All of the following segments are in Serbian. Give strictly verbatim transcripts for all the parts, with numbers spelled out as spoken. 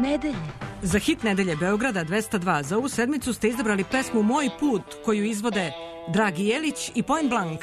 nedelje. Za hit nedelje Beograda dvesta dva za ovu sedmicu ste izabrali pesmu Moj put koju izvode Dragi Jelić i Point Blank.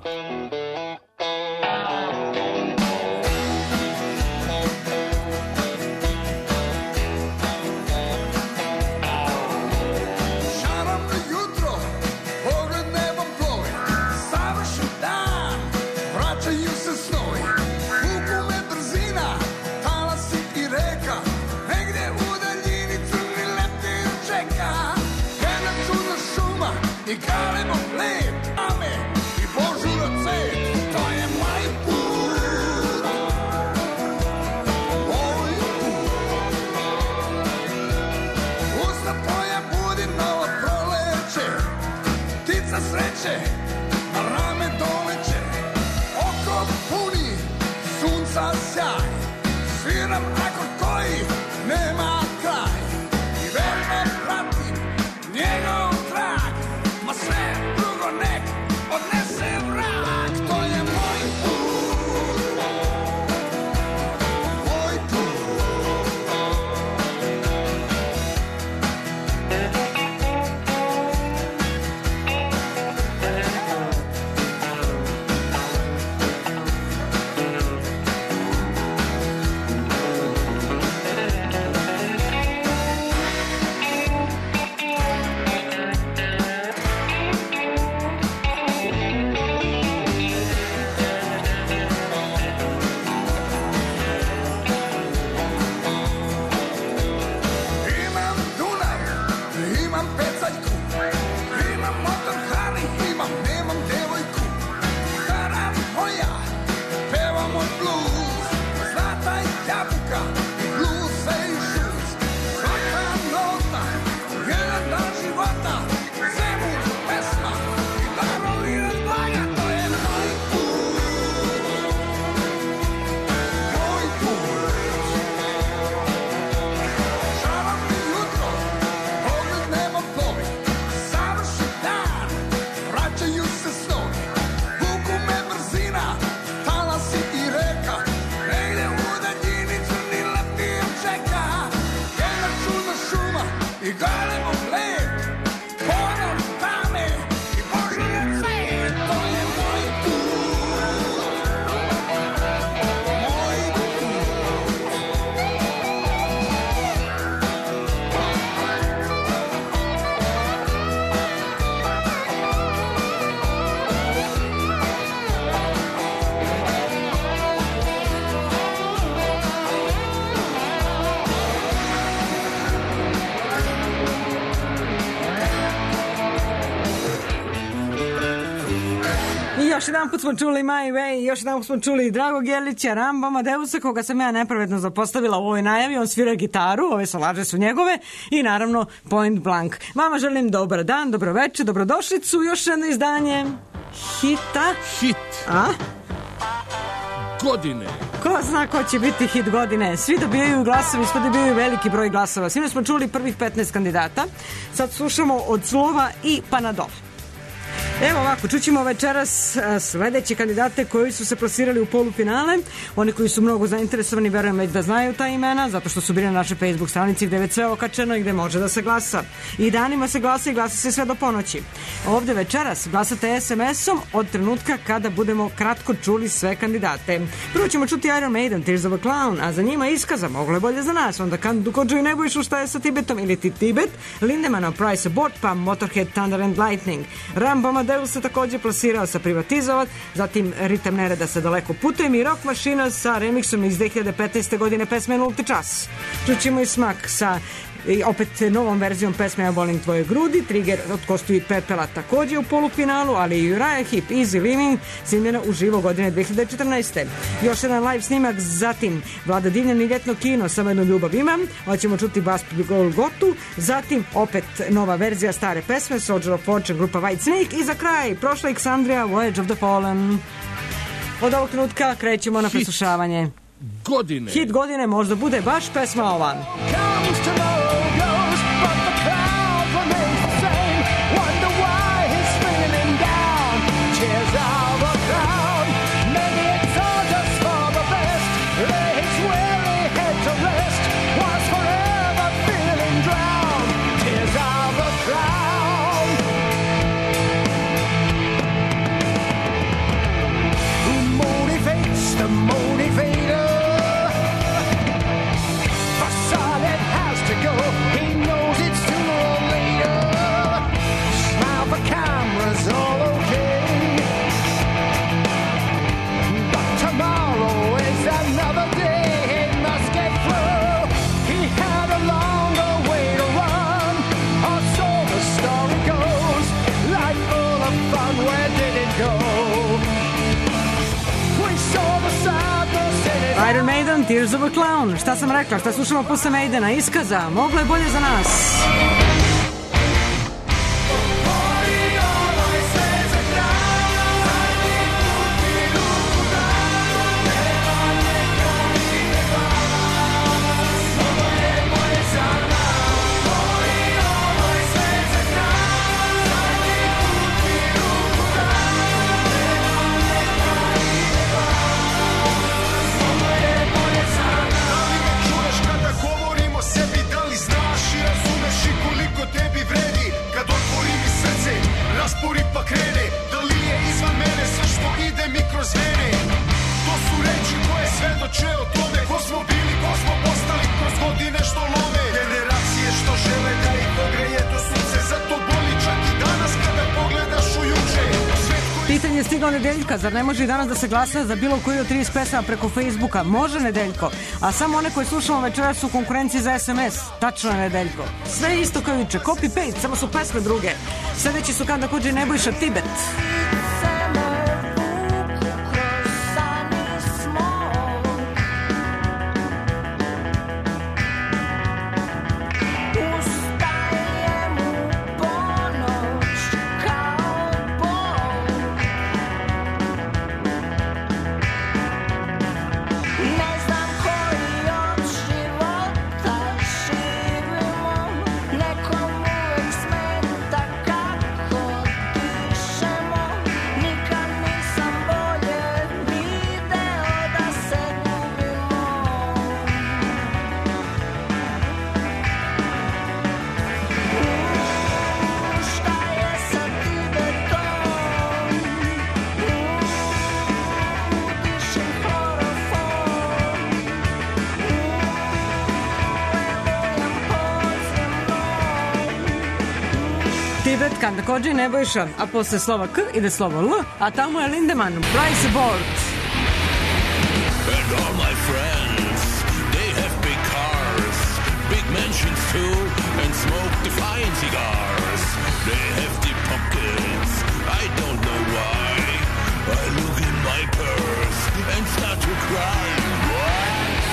I kalimo lep, ame i božuro cvet, to je moj put, moj put. Usta tvoja budi novo proleće, ptica sreće, na rame doleće, oko puni sunca sjaj, sviram akord koji nema kraj i verno pratim njegov trag. Sve drugo nek odnese vrak, to je moj put, moj put. Još jedan put smo čuli My Way, još jedan put smo čuli Dragog Jelića, Rambo Amadeusa, koga sam ja nepravedno zapostavila u ovoj najavi. On svira gitaru, ove solaže su njegove i naravno Point Blank. Vama želim dobar dan, dobro večer, dobrodošlicu, još jedno izdanje hita. Hit. A? Godine. Ko zna ko će biti hit godine? Svi dobijaju glasovi, svi dobijaju veliki broj glasova. Svi smo čuli prvih petnaest kandidata. Sad slušamo od slova i pa nadol. Evo ovako, čućemo večeras sledeće kandidate koji su se plasirali u polufinale. Oni koji su mnogo zainteresovani, verujem već da znaju ta imena, zato što su bili na našoj Facebook stranici gde je već sve okačeno i gde može da se glasa. I danima se glasa i glasa se sve do ponoći. Ovde večeras glasate es em esom od trenutka kada budemo kratko čuli sve kandidate. Prvo ćemo čuti Iron Maiden, Tears of a Clown, a za njima iskaza Moglo je bolje za nas, onda Kandu Kodžu i Nebojšu Šta je sa Tibetom ili ti Tibet, Lindemana Price Abort, pa Motorhead Thunder and Lightning. Rambo Amadeus se takođe plasirao sa Privatizovat, zatim Ritam nereda sa Daleko putujem i Rock mašina sa remiksom iz dve hiljade petnaeste. godine pesme Nulti čas. Čućemo i Smak sa i opet novom verzijom pesme Ja volim tvoje grudi, Trigger od Kostu i Pepela takođe u polufinalu, ali i Uriah Heep, Easy Living, snimljena uživo godine dve hiljade četrnaeste. Još jedan live snimak, zatim Vlada Divljan i Ljetno kino, Samo jednu ljubav imam, hoćemo čuti Basp Golgotu, zatim opet nova verzija stare pesme, Soldier of Fortune, grupa White Snake i za kraj prošla Aleksandrija, Voyage of the Fallen. Od ovog trenutka krećemo na preslušavanje godine. Hit godine možda bude baš pesma ova. Forever Iron Maiden, Tears of a Clown. Šta sam rekla, šta slušamo posle Maidena? Iskaza, moglo je bolje za nas. Raspori pa krene, da li je izvan mene sve što ide mi kroz vene. To su reči koje svedoče o tome ko smo bili, ko smo postali kroz godine što lome. Generacije što žele da ih pogreje do sunce, zato boli čak i danas kada pogledaš u juče. Pitanje je stiglo Nedeljka, zar ne može i danas da se glasa za bilo koju od trideset pesama preko Facebooka? Može, Nedeljko, a samo one koje slušamo večeras su u konkurenciji za es em es. Tačno je, Nedeljko. Sve je isto kao juče, copy-paste, samo su pesme druge. Sledeći su Kanda Kodži i Nebojša, Tibet. Tibet, Kanda Kodži i Nebojša, a posle slova K ide slovo L, a tamo je Lindemann, Rise Aboard. And all my friends, they have big cars, big mansions too, and smoke the fine cigars. They have deep pockets, I don't know why. I look in my purse and start to cry. Why?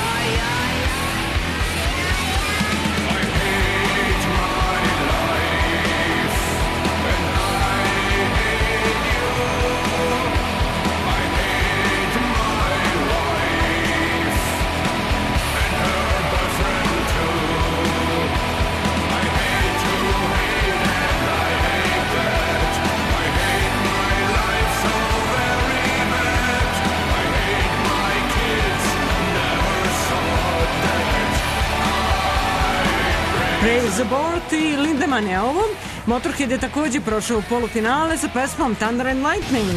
Rise Aboard i Lindemann je ovo. Motorhead je takođe prošao u polufinale sa pesmom Thunder and Lightning.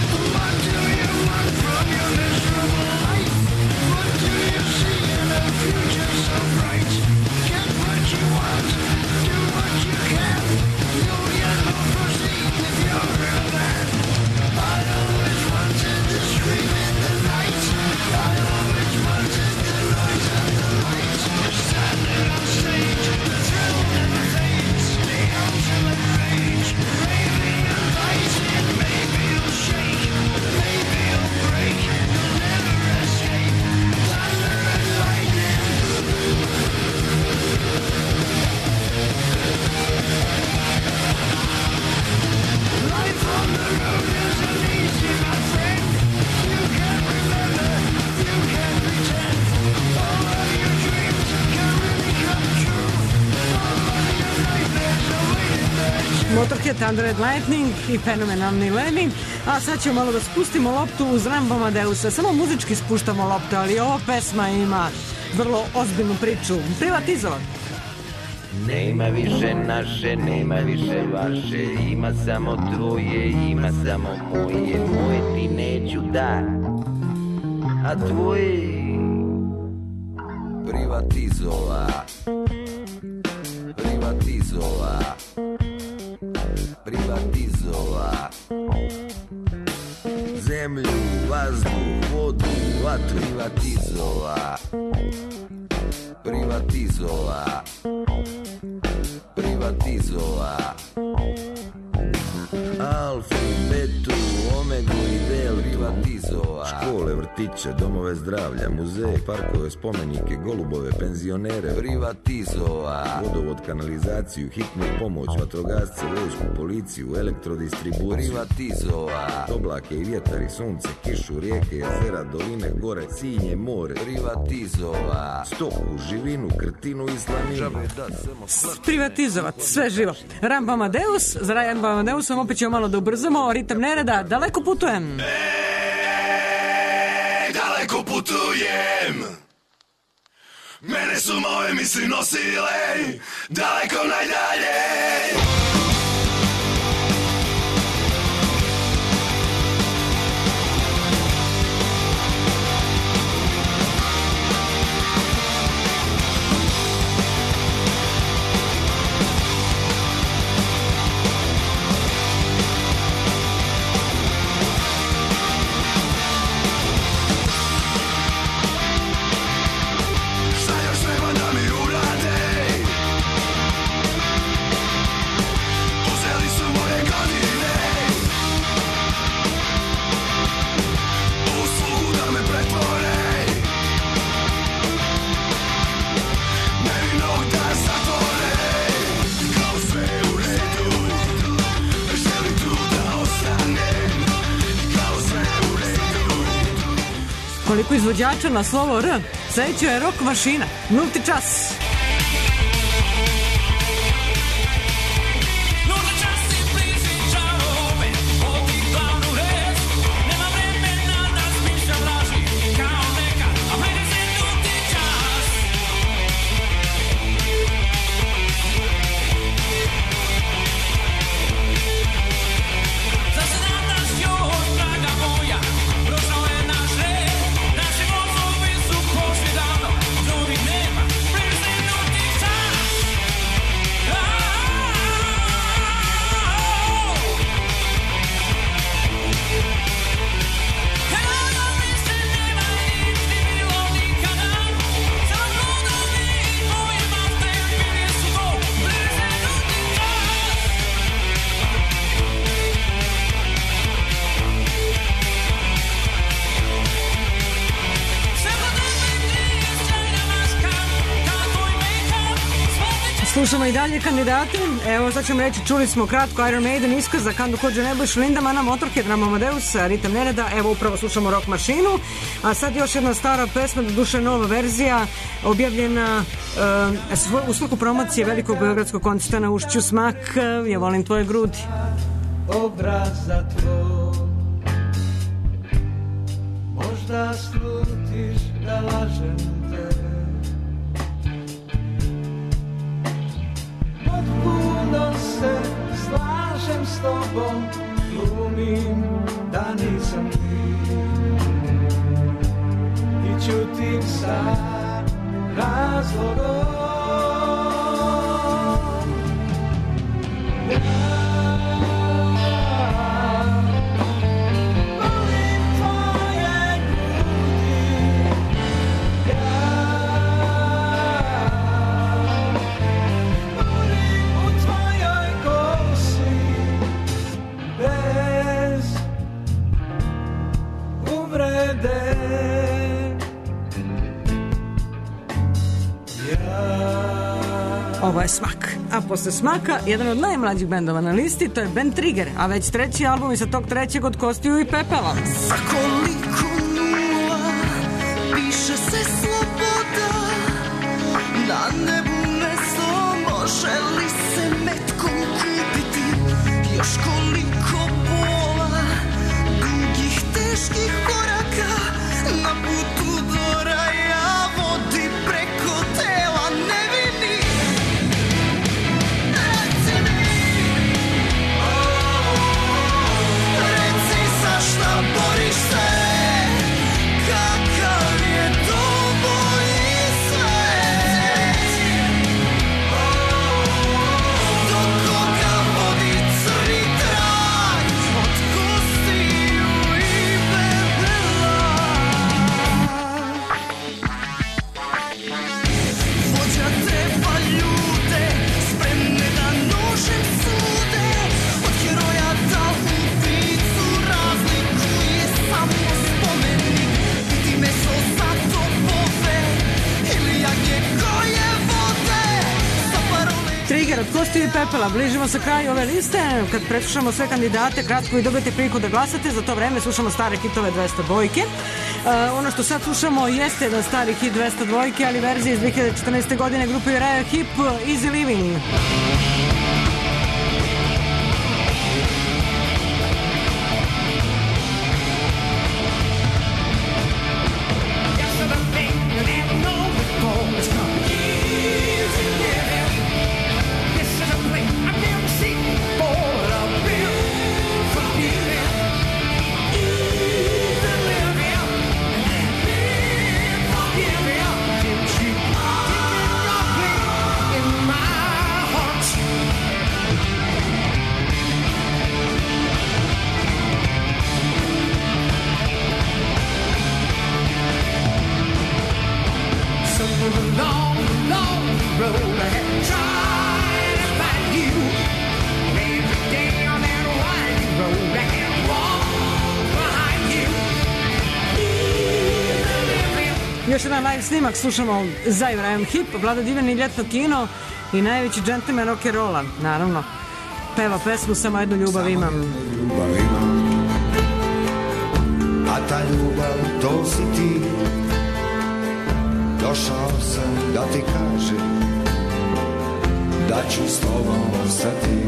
Motorhead, Thunder and Lightning i fenomenalni Lemmy. A sad ćemo malo da spustimo loptu uz Rambo Amadeusa. Samo muzički spuštamo loptu, ali ova pesma ima vrlo ozbiljnu priču. Privatizovan. Nema više naše, nema više vaše, ima samo tvoje, ima samo moje. Moje ti neću da, a tvoje privatizova, privatizova, privatizova. Zemlju, vazduh, vodu, vatru, privatizova, privatizova, privatizova. Alfu, betu, Omegu i Deltu, škole, vrtiće, domove zdravlja, muzeje, parkove, spomenike, golubove, penzionere, privatizova, vodovod, kanalizaciju, hitnu pomoć, vatrogasce, vojsku, policiju, elektrodistribuciju, privatizova, oblake i vjetar i sunce, kišu, rijeke, jezera, doline, gore, sinje, more, privatizova, stoku, živinu, krtinu i slaninu. Privatizovat sve živo. Ramba Amadeus, za Ramba Amadeusom opet ćemo malo da ubrzamo, ritam nereda, daleko putujem. Ej, daleko putujem. Mene su moje misli nosile daleko najdalje. Koliko izvođača na slovo R, sledeće je Rock Mašina, nulti čas. Slušamo i dalje kandidate. Evo sad ćemo reći, čuli smo kratko Iron Maiden iskaza, Kandu Kođe Nebojš, Lindamana, Motorhead, Ramba Amadeus, ritam nereda. Evo upravo slušamo Rock Mašinu. A sad još jedna stara pesma, do duše nova verzija, objavljena uh, u svrhu promocije velikog beogradskog koncerta na Ušću Smak. Ja volim tvoje grudi. Obraza tvoj, možda slutiš da lažem te. Potpuno se slažem s tobom, glumim da nisam ti i čutim sa razlogom. Ovo je Smak. A posle Smaka, jedan od najmlađih bendova na listi, to je band Trigger, a već treći album i sa tog trećeg od kostiju i pepela. Za koliko nula piše se sloboda, na nebu meso može li se metkom kupiti, još koliko bola, dugih teških koraka, na putu do raja vodi preko tela nevini. Šta boriš se, kakav je to Biser od Kostiju i Pepela. Bližimo se kraju ove liste. Kad preslušamo sve kandidate, kratko i dobijete priliku da glasate. Za to vreme slušamo stare hitove dvesta dvojke. Uh, ono što sad slušamo jeste jedan stari hit dvesta dvojke, ali verzija iz dve hiljade četrnaeste. godine grupe Uriah Heep, Easy Living. Još jedan live snimak slušamo za Uriah Heep, Vlada Divan i Ljetno kino i najveći džentlmen rock'n'rolla, naravno. Peva pesmu Samo jednu ljubav imam. Ljubav imam, a ta ljubav to si ti. Došao sam da ti kažem da ću s tobom ostati.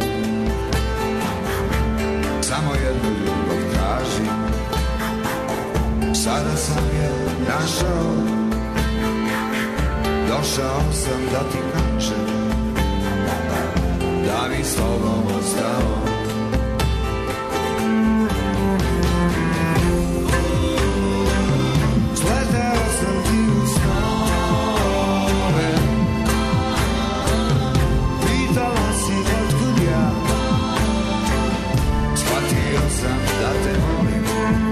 Samo jednu ljubav tražim, sada sam je našao. Došao sam da ti kažem da bi s tobom ostao. Sleteo sam ti u snove, pitala si otkud ja. Shvatio sam da te volim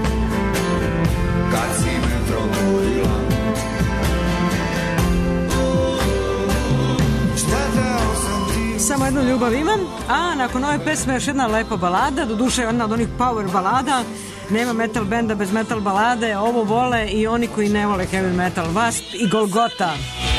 kad si me probudila. Samo jednu ljubav imam, a nakon ove pesme još jedna lepa balada, doduše jedna od onih power balada. Nema metal benda bez metal balade, ovo vole i oni koji ne vole heavy metal. Wasp i Golgota.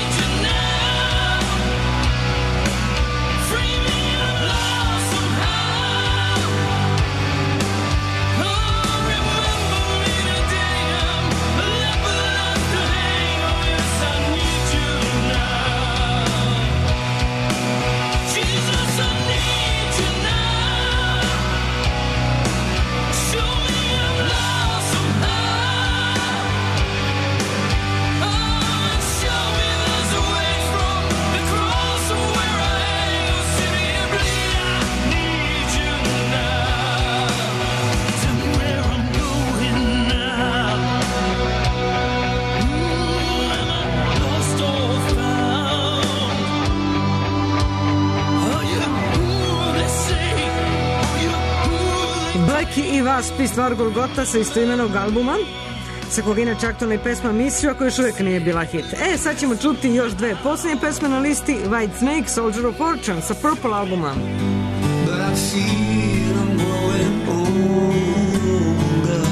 I Wasp i stvar Golgota sa istoimenog albuma, sa kog inače aktualna i pesma Mislio, koja još uvijek nije bila hit. E, sad ćemo čuti još dve posljednje pesme na listi. White Snake, Soldier of Fortune sa Purple albuma. But I feel I'm growing older,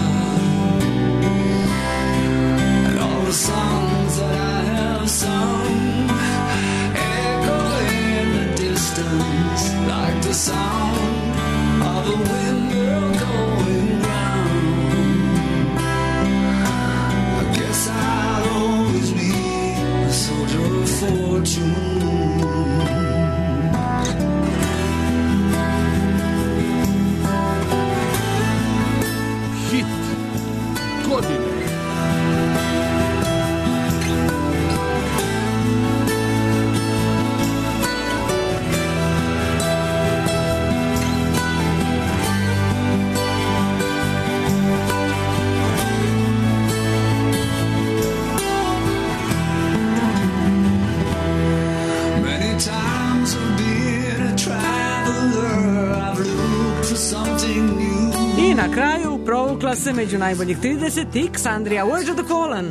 and all the songs that I have sung echo in the distance like the sound of a windmill going round. I guess I'll always be a soldier of fortune. Hit godine. I na kraju provukla se među najboljih trideset Xandria, Words of the Fallen.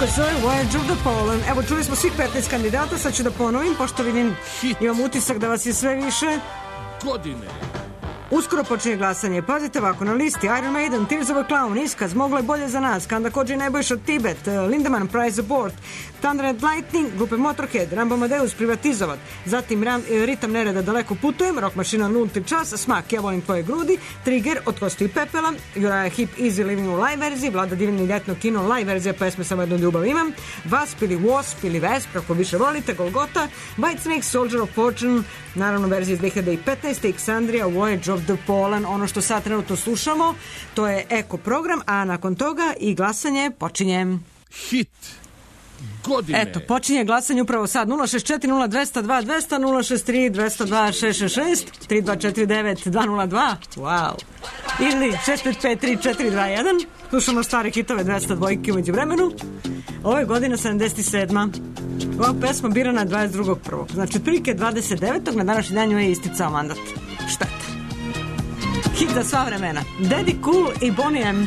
koji se zove Voyage of the Pollen. Evo, čuli smo svih petnaest kandidata, sad ću da ponovim, pošto vidim, imam utisak da vas je sve više. Godine. Uskoro počinje glasanje. Pazite ovako, na listi Iron Maiden, Tears of a Clown, Iskaz, Moglo je bolje za nas, Kanda Kođi Nebojša, Tibet, Lindemann, Price Abort, Thunder and Lightning, grupe Motorhead, Rambo Amadeus, Privatizovat, zatim Ram, Ritam nereda, Daleko putujem, Rock mašina Nulti čas, Smak, Ja volim tvoje grudi, Trigger, Od kosti i pepela, Uriah Heep, Easy Living u live verziji, Vlada Divini ljetno kino, live verzija pesme Samo jednu ljubav imam, Wasp ili Wasp ili Vesp, ako više volite, Golgota, Whitesnake, Soldier of Fortune, naravno verzija iz dve hiljade petnaeste, Alexandria, Voyage of the Pollen. Ono što sad trenutno slušamo, to je Eko program, a nakon toga i glasanje počinje. Hit godine. Eto, počinje glasanje upravo sad. nula šest četiri nula dva nula dva dva nula nula šest tri dva nula dva šest šest šest tri dva četiri devet dva nula dva. Wow. Ili šest pet pet tri četiri dva jedan. Slušamo stare hitove dvesta dvojke umeđu vremenu. Ove godine sedamdeset sedma. Ova pesma birana dvadeset drugog prvog Znači, otprilike dvadeset devetog na današnji dan je isticao mandat. Šteta. Hit za sva vremena. Daddy Cool i Boney M.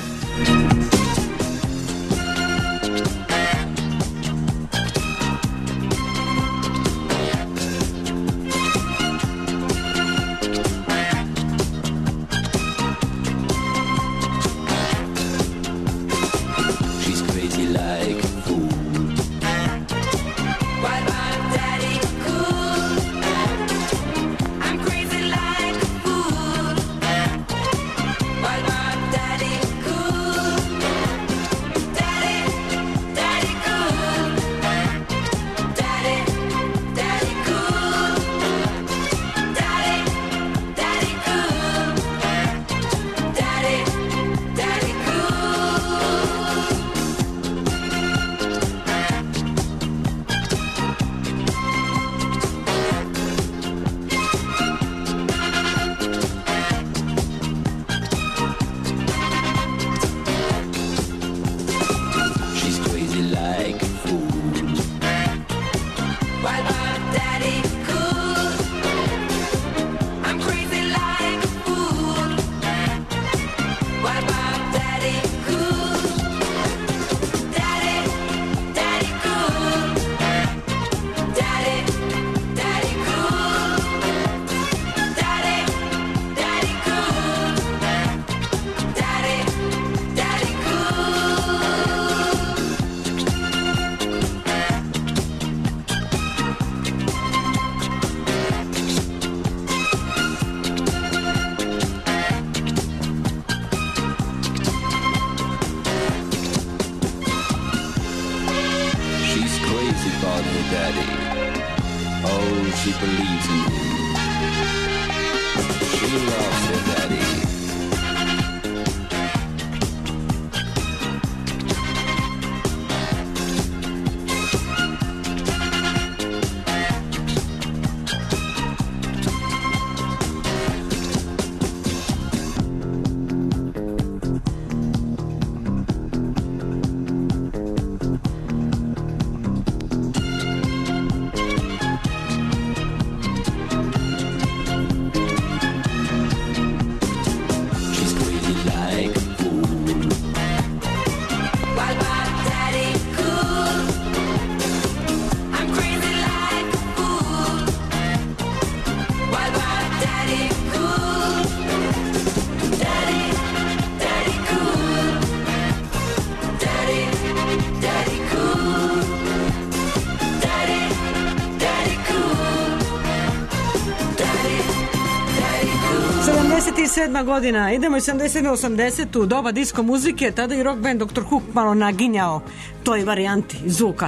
sedma godina, idemo iz sedamdeset osamdeset u doba disko muzike, tada i rock band doktor Hook malo naginjao toj varijanti zvuka.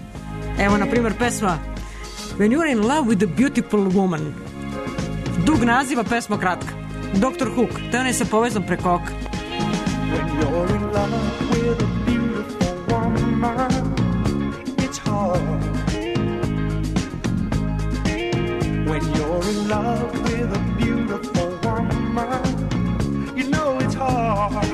Evo, na primjer, pesma When You're in Love with a Beautiful Woman. Dug naziva, pesma kratka. doktor Hook, te on je sa povezom preko oka. When you're in love with a beautiful woman, it's hard. When you're in love with a beautiful woman, you know it's hard.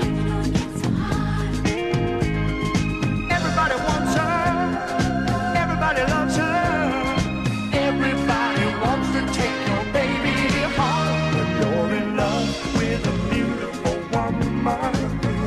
Everybody wants her, everybody loves her, everybody wants to take your baby home. When you're in love with a beautiful woman,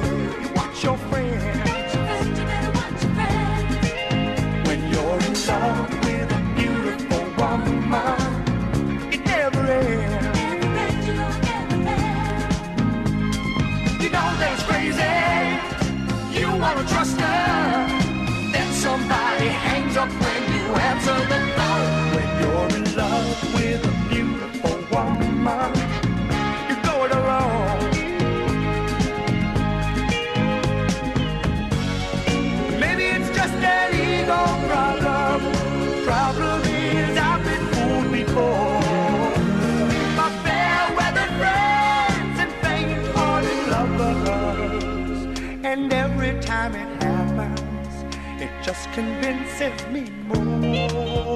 convinces me more.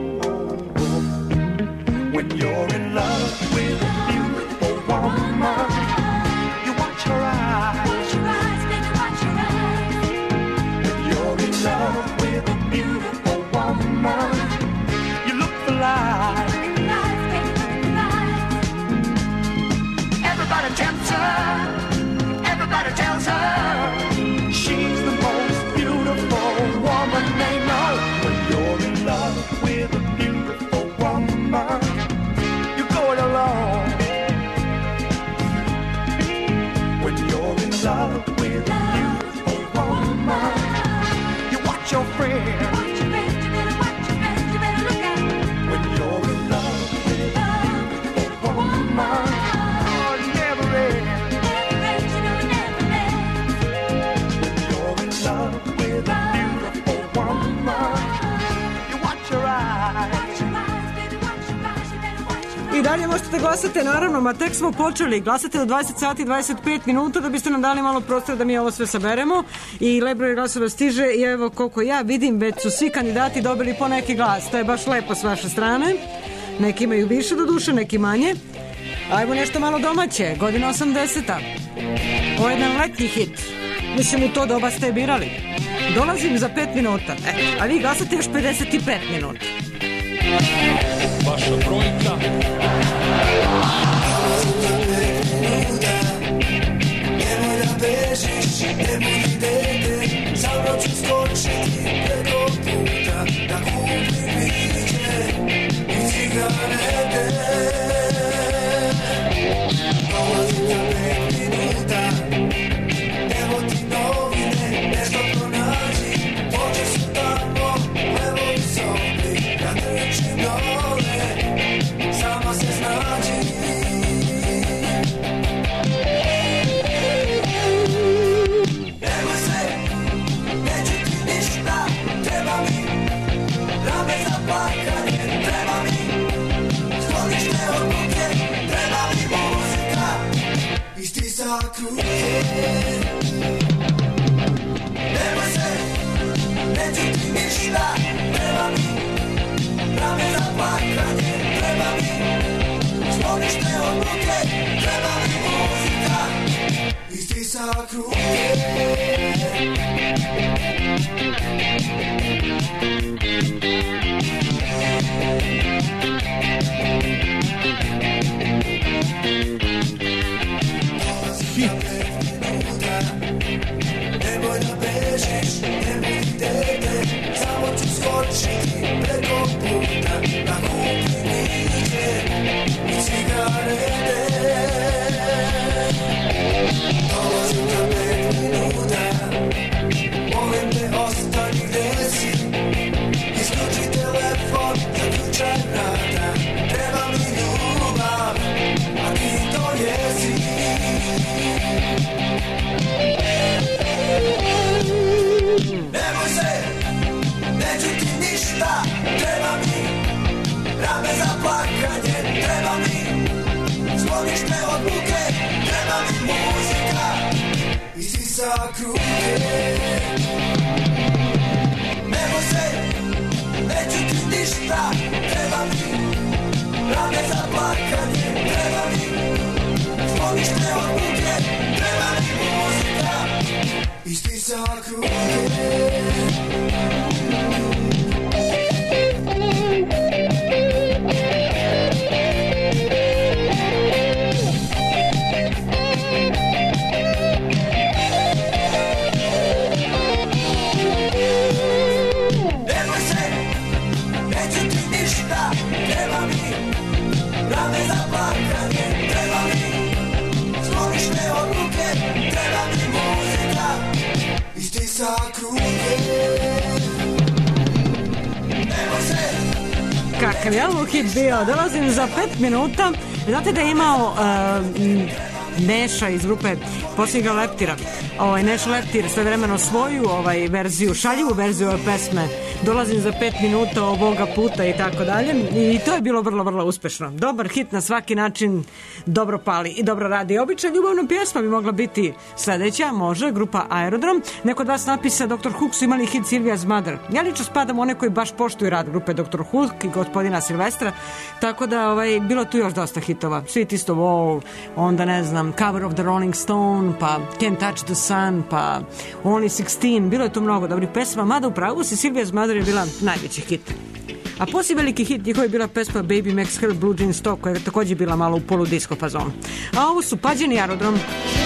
When you're in love with a beautiful woman, you watch her eyes. Watch your eyes, baby, watch your eyes. When you're in love with a beautiful woman, you look for life. Lies, baby, look at the lies. Everybody tempts her, everybody tells her she's the most beautiful woman they know. When you're in love with a beautiful woman, you go it alone. When you're in love with a beautiful woman, you watch your friends. Watch your friends, you better watch your friends, you better look out. When you're in love with a beautiful woman, oh, it never ends. Never ends, you know it never ends. When you're in love with a beautiful woman, you watch your eyes. Watch your eyes, baby, watch your eyes, you better watch your eyes. I dalje možete glasati, naravno, ma tek smo počeli. Glasate do dvadeset sati i dvadeset pet minuta da biste nam dali malo prostora da mi ovo sve saberemo. I lep broj glasova stiže i evo koliko ja vidim, već su svi kandidati dobili po neki glas. To je baš lepo s vaše strane. Neki imaju više do duše, neki manje. Ajmo nešto malo domaće, godina osamdeseta. Ovo je jedan letnji hit. Mislim, u to doba ste je birali. Dolazim za pet minuta, e, a vi glasate još pedeset pet minuta. Vaša brojka. Nemoj da bežiš, ne budi dete, samo ću skočiti preko puta, da kupim piće i cigarete. Dolazim za pet minuta, evo ti novine, nešto pronađi, oči su tamo, evo i zombi, ja trčim dole, sama se snađi. Nemoj se, neću ti ništa, treba mi rame za plakanje, treba mi sklonište od buke, treba mi muzika i stisak ruke. Nemoj se, neću ti ništa, treba mi rame za plakanje, treba mi sklonište od buke, treba mi muzika i stisak ruke. Nemoj da bežiš, ne budi dete, samo ću skočiti preko puta, da kupim piće i cigarete. Dolazim za pet minuta, molim te ostani gde si, isključi telefon, zaključaj vrata, treba mi ljubav, a ti to jesi. Nemoj se, neću ti ništa, treba mi rame za plakanje, treba mi sklonište od buke, treba mi muzika i stisak ruke. Nemoj se, neću ti ništa, treba mi rame za plakanje, treba mi sklonište od buke, treba mi muzika i stisak ruke. Nemoj se, neću ti ništa, treba mi rame za plakanje, treba mi sklonište od buke, treba mi muzika i stisak ruke. Nemoj se. Kakav je ovo hit bio? Dolazim za pet minuta. Znate da je imao uh, Neša iz grupe posljednjega Leptira. ovaj, Nash Leptir sve vremeno svoju ovaj, verziju, šaljivu verziju ove pesme Dolazim za pet minuta ovoga puta i tako dalje i to je bilo vrlo, vrlo uspešno. Dobar hit na svaki način, dobro pali i dobro radi. Obična ljubavna pjesma bi mogla biti sledeća, može, grupa Aerodrom. Neko od vas napisa doktor Hook su imali hit Sylvia's Mother. Ja lično spadam one koji baš poštuju rad grupe doktor Hook i gospodina Silvestra, tako da ovaj, bilo tu još dosta hitova. Sweet is the Wall, onda ne znam, Cover of the Rolling Stone, pa Can't Touch the Sun, pa Only sixteen, bilo je tu mnogo dobrih pesma, mada u pravu si Sylvia's Mother je bila najveći hit. A poslije veliki hit njihova je bila pesma Baby Makes Her Blue Jeans Top, koja je također bila malo u polu disco fazonu. A ovo su Pađeni Aerodrom.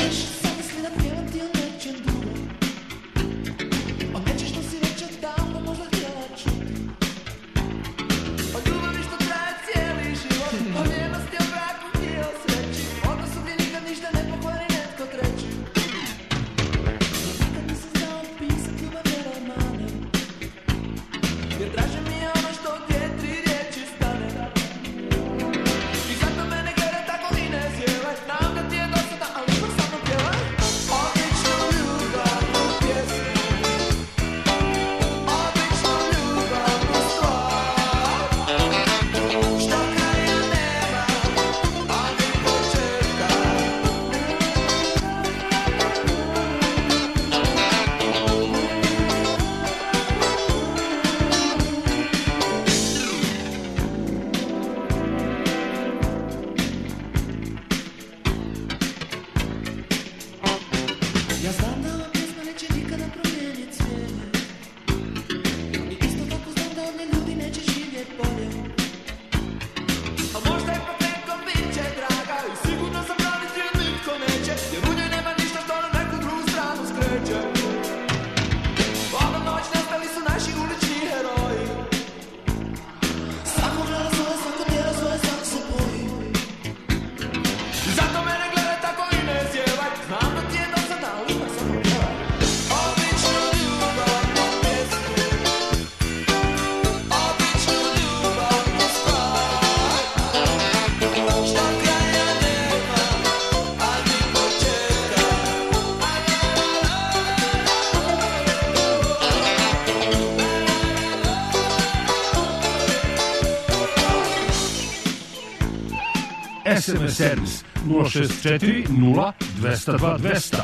es em es servis nula šest četiri nula dva zero dva dva zero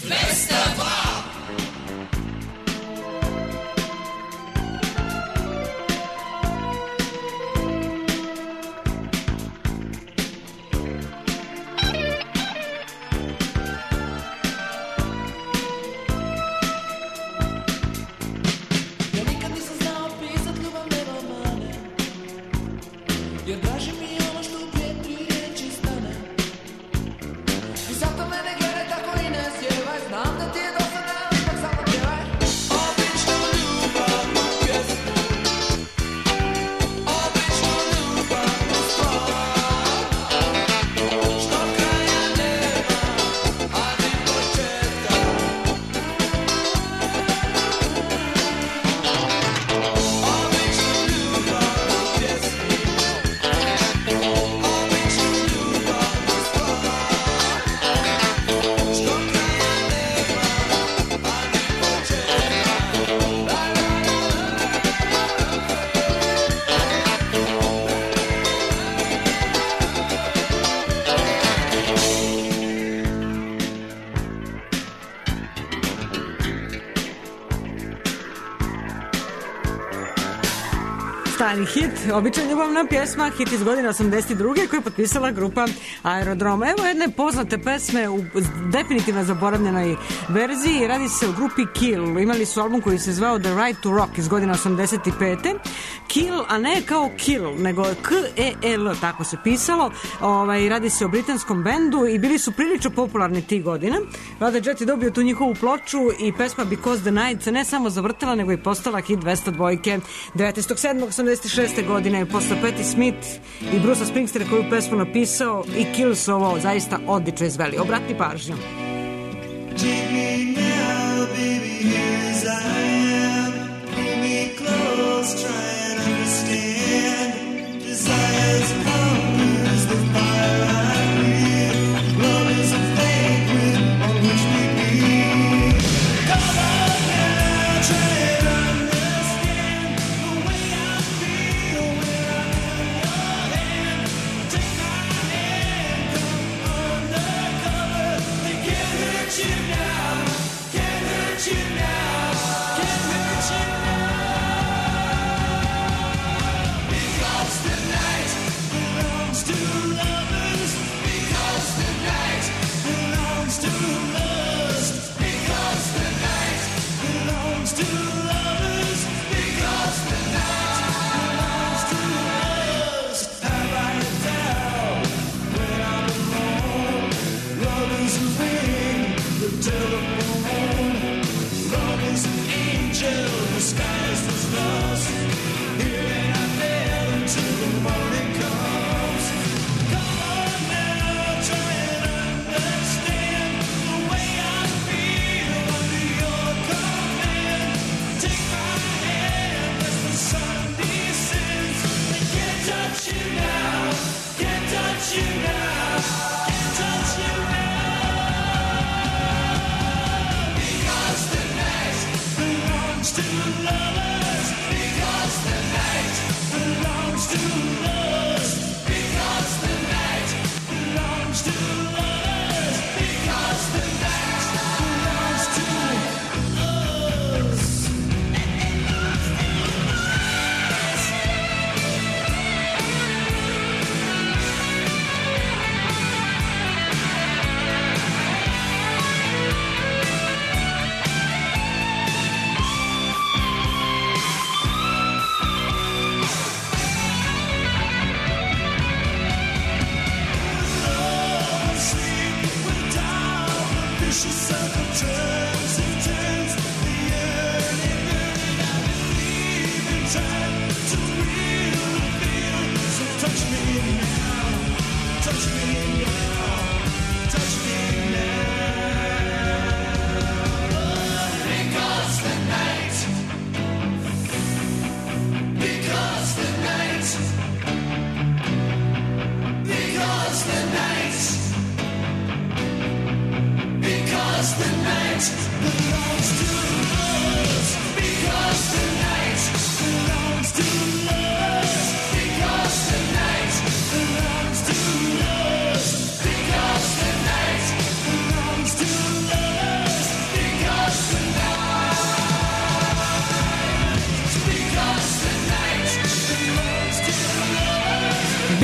dva. Stani hit, obična ljubavna pjesma, hit iz godine osamdeset druge koju je potpisala grupa Aerodrom. Evo jedne poznate pesme u definitivno zaboravljenoj verziji, radi se o grupi Kill. Imali su album koji se zvao The Right to Rock iz godine osamdeset pete. Kill, a ne kao Kill, nego K E L, tako se pisalo. Ovaj, radi se o britanskom bendu i bili su prilično popularni tih godina. Rada Jet je dobio tu njihovu ploču i pesma Because the Night se ne samo zavrtela, nego i postala hit dvesta dvojke devetnaestog sedmog osamdeset šeste godine posle Patti Smith i Bruce'a Springsteena koju pesmu napisao i Kill su ovo zaista odlično izveli. Obratni pažnju. Take me now, baby, here as I am. Pull me close, try and understand. Desire's hunger is the fire I breathe. Love is a banquet on which we breathe.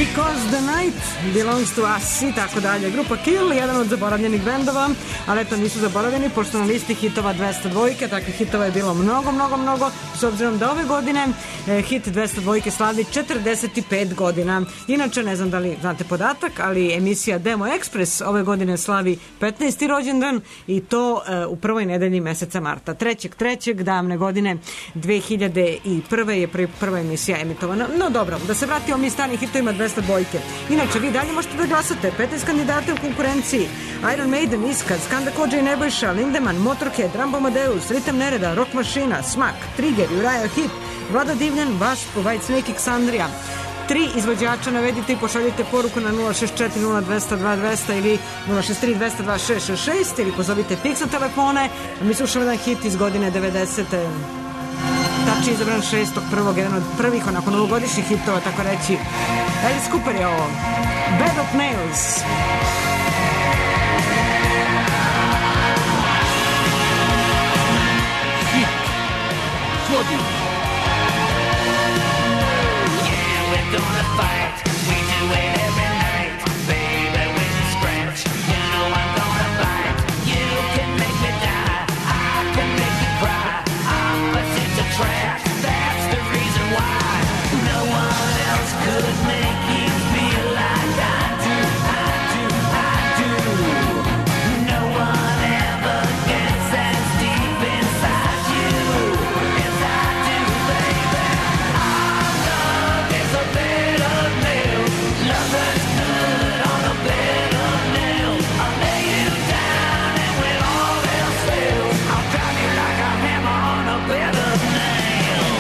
Because the Night Belongs to Us i tako dalje. Grupa Kill, jedan od zaboravljenih bendova, ali eto nisu zaboravljeni, pošto na listi hitova dvesta dvojke, takvih hitova je bilo mnogo, mnogo, mnogo, s obzirom da ove godine eh, hit dvesta dvojke slavi četrdeset pet godina. Inače, ne znam da li znate podatak, ali emisija Demo Express ove godine slavi petnaesti rođendan i to eh, u prvoj nedelji meseca marta. trećeg trećeg davne godine dve hiljade prve je prvi, prva emisija emitovana. No dobro, da se vratimo mi stanih hitovima dvesta dvojke. Inače, vi dalje možete da glasate. petnaest kandidata u konkurenciji: Iron Maiden, Iskaz, Skanda Kodža i Nebojša, Lindemann, Motorhead, Rambo Amadeus, Ritam Nereda, Rock Mašina, Smak, Trigger, Uriah Heep, Vlada Divljan, Wasp, Whitesnake, Xandria. Tri izvođača navedite i pošaljite poruku na nula šest četiri nula dvesta dva dvesta ili nula šest tri dvesta dva šest šest šest ili pozovite Pixel telefone. Mi slušamo jedan hit iz godine devedesete. Tači izabran šestog prvog, jedan od prvih onako novogodišnjih hitova, tako reći. Alice Cooper je ovo. Bed of Nails. Hit godine. Yeah, we're gonna fight. We do it every night. Baby, when you scratch, you know I'm gonna bite. You can make me die. I can make you cry. Opposites attract. That's the reason why no one else could make you feel like I do. I do, I do. No one ever gets as deep inside you as I do, baby. Our love is a bed of nails. Lovers good on a bed of nails. I'll lay you down and when all else fails, I'll drive you like a hammer on a bed of nails.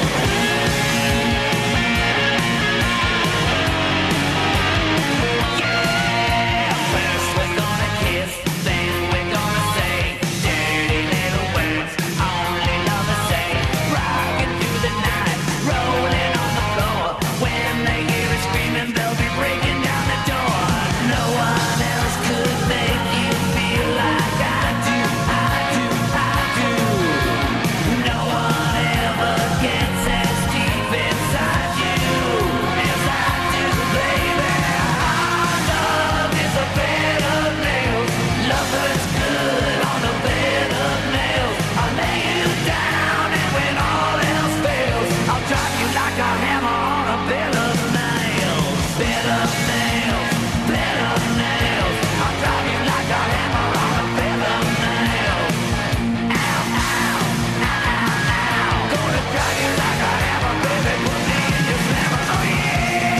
Yeah, first we're gonna kiss, then we're gonna say dirty little words only lovers say. Rocking through the night, rolling on the floor. When they hear us screaming, they'll be breaking down the door. No one else could make you feel like I do, I do, I do. No one ever gets as deep inside you as I do, baby. Our love is a bed of nails. Lovers good on a bed of nails. I'll lay you down and when all else fails, I'll drop you like a hammer on a bed of nails. Bed of nails, bed of nails. I'll drop you like a hammer on a bed of nails. Ow, ow, ow, ow, ow. Gonna drive you like a hammer, baby. Put me in your slammer, oh yeah.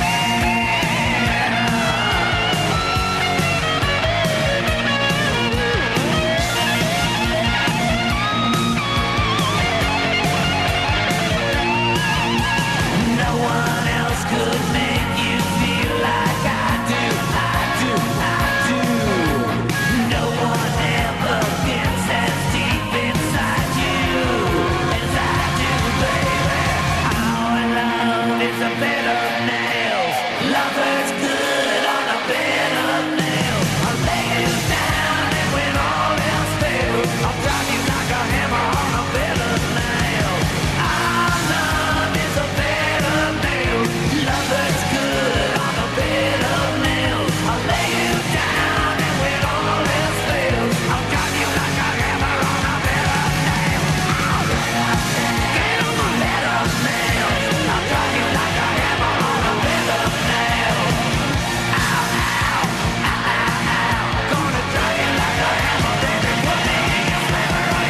No one else could make you feel like I do, I do, I do. No one ever gets as deep inside you as I do, baby. Our love is a bed of nails. Lovers good on a bed of nails. I'll lay you down and when all else fails, I'll drive you like a hammer on a bed of nails. Our love is a bed of nails. Lovers good on a bed of nails. I'll lay you down and when all else fails, I'll drive you like a hammer on a bed of nails. Get on my bed of nails. I'll drive you like a hammer on a bed of nails. Ow, ow, ow, ow, ow. Gonna drive you like a hammer, baby. Put me in your slammer, oh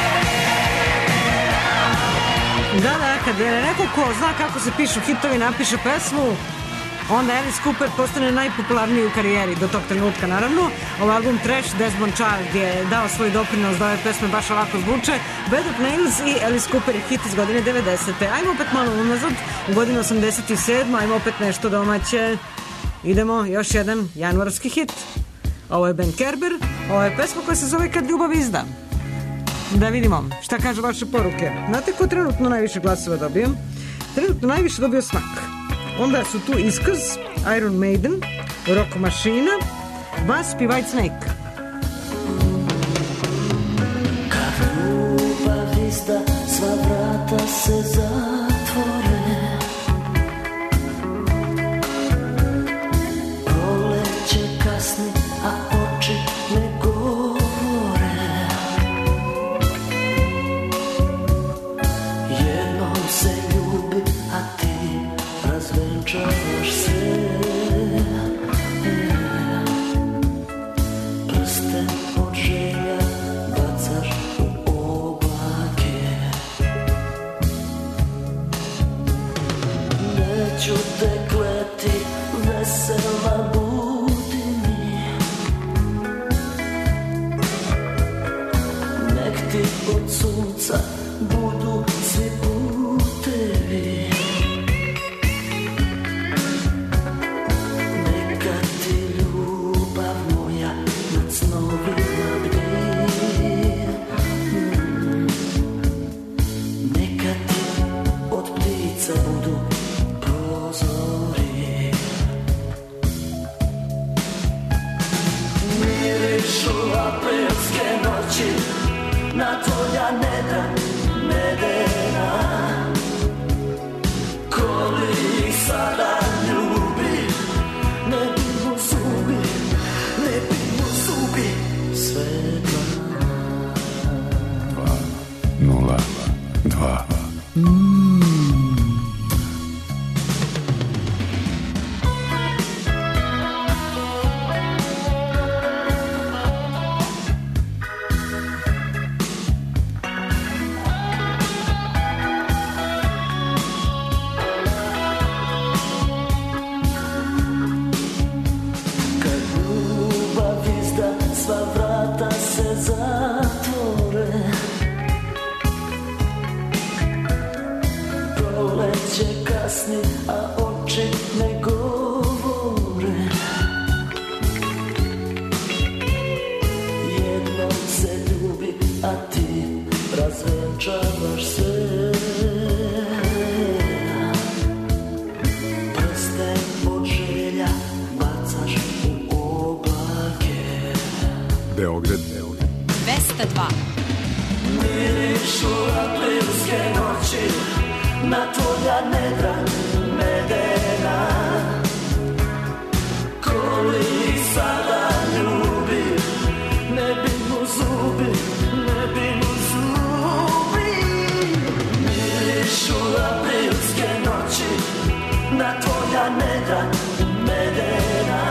yeah. Da, da, kad je neko ko zna kako se pišu hitovi napiše pesmu, onda Alice Cooper postane najpopularniji u karijeri do tog trenutka, naravno. Ovaj album Trash, Desmond Child je dao svoj doprinos da ove pesme baš ovako zvuče. Bed of Nails i Alice Cooper je hit iz godine devedesete. Ajmo opet malo unazad, u godinu osamdeset sedme, ajmo opet nešto domaće. Idemo, još jedan januarski hit. Ovo je Ben Kerber, ovo je pesma koja se zove Kad ljubav izda. Da vidimo šta kažu vaše poruke. Znate ko trenutno najviše glasova dobio? Trenutno najviše dobio Smak. Onda su tu Iskaz, Iron Maiden, Rock Mašina, Wasp i Whitesnake. Kad ljubav izda, sva vrata se zatvore. vesela budi mi. Nek ti od sunca budu svi putevi. Neka ti ljubav moja nad snovima bdi. Mm. Neka ti od ptica budu prozori. Mirišu aprilske noći na tvoja nedra medena. Koli ih sada ljubi, ne bi mu zubi, ne bi mu zubi svetla. Dva, nula, dva. Kad ljubav izda, sva vrata se zatvore. Proleće kasni, a oči ne govore. Jednom se ljubi, a ti razvenčavaš se. Prste od želja bacaš u oblake. Beograd, Beograd. dvesta dva. Mirišu aprilske noći na tvoja nedra medena. Koli ih sada ljubi, ne bi mu zubi, ne bi mu zubi. Mirišu aprilske noći na tvoja nedra medena.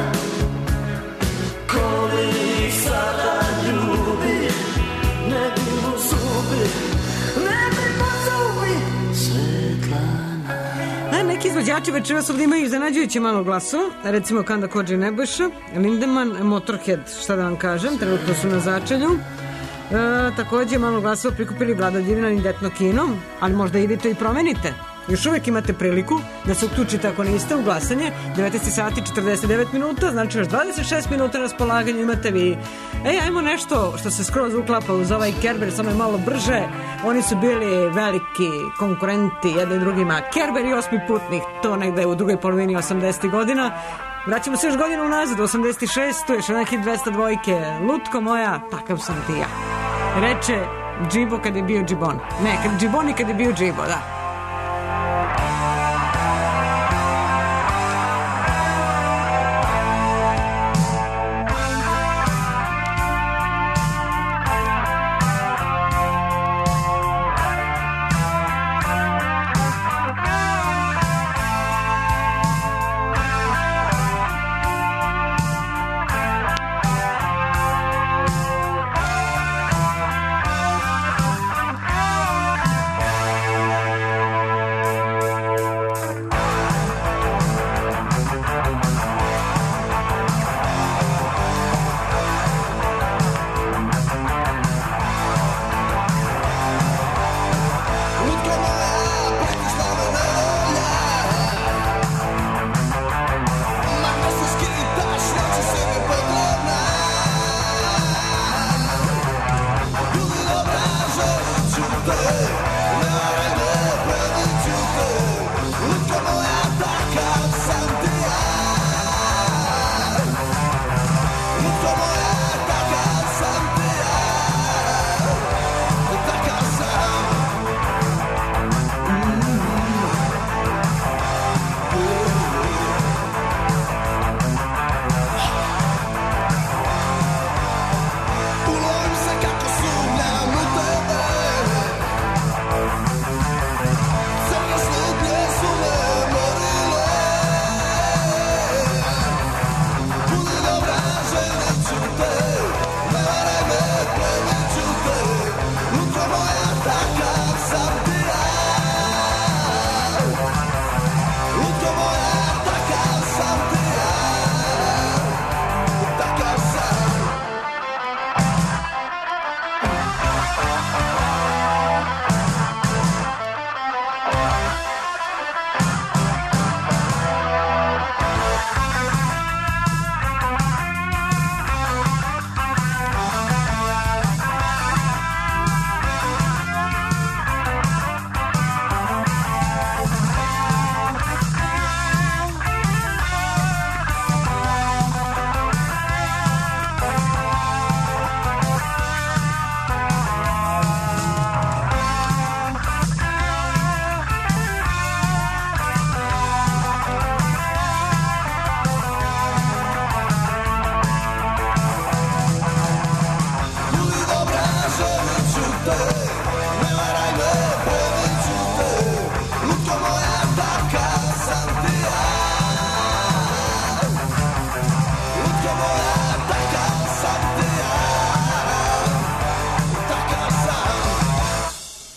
Koli ih sada ljubi, ne bi mu zubi, ne bi mu zubi Svetlana. A neki izvođači večeras ovdje imaju iznenađujuće malo glasova, recimo Kanda Kodži Nebojša, Lindeman, Motorhead, šta da vam kažem, trenutno su na začelju. E, također malo glasova prikupili Vlada Divina i Detno Kino, ali možda i vi to i promenite. Još uvijek imate priliku da se uključite ako niste u glasanje. devetnaest sati četrdeset devet minuta, znači još dvadeset šest minuta na raspolaganju imate vi. Ej, ajmo nešto što se skroz uklapa uz ovaj Kerber, samo je malo brže. Oni su bili veliki konkurenti jedni drugima. Kerber i Osmi putnik, to negde u drugoj polovini osamdesetih godina. Vraćamo se još godinu unazad, u osamdeset šestu još jedan hit dvesta dvojke. Lutko moja, takav sam ti ja. Reče Džibo kad je bio Džibon. Ne, kad Džiboni kad je bio Džibo, da.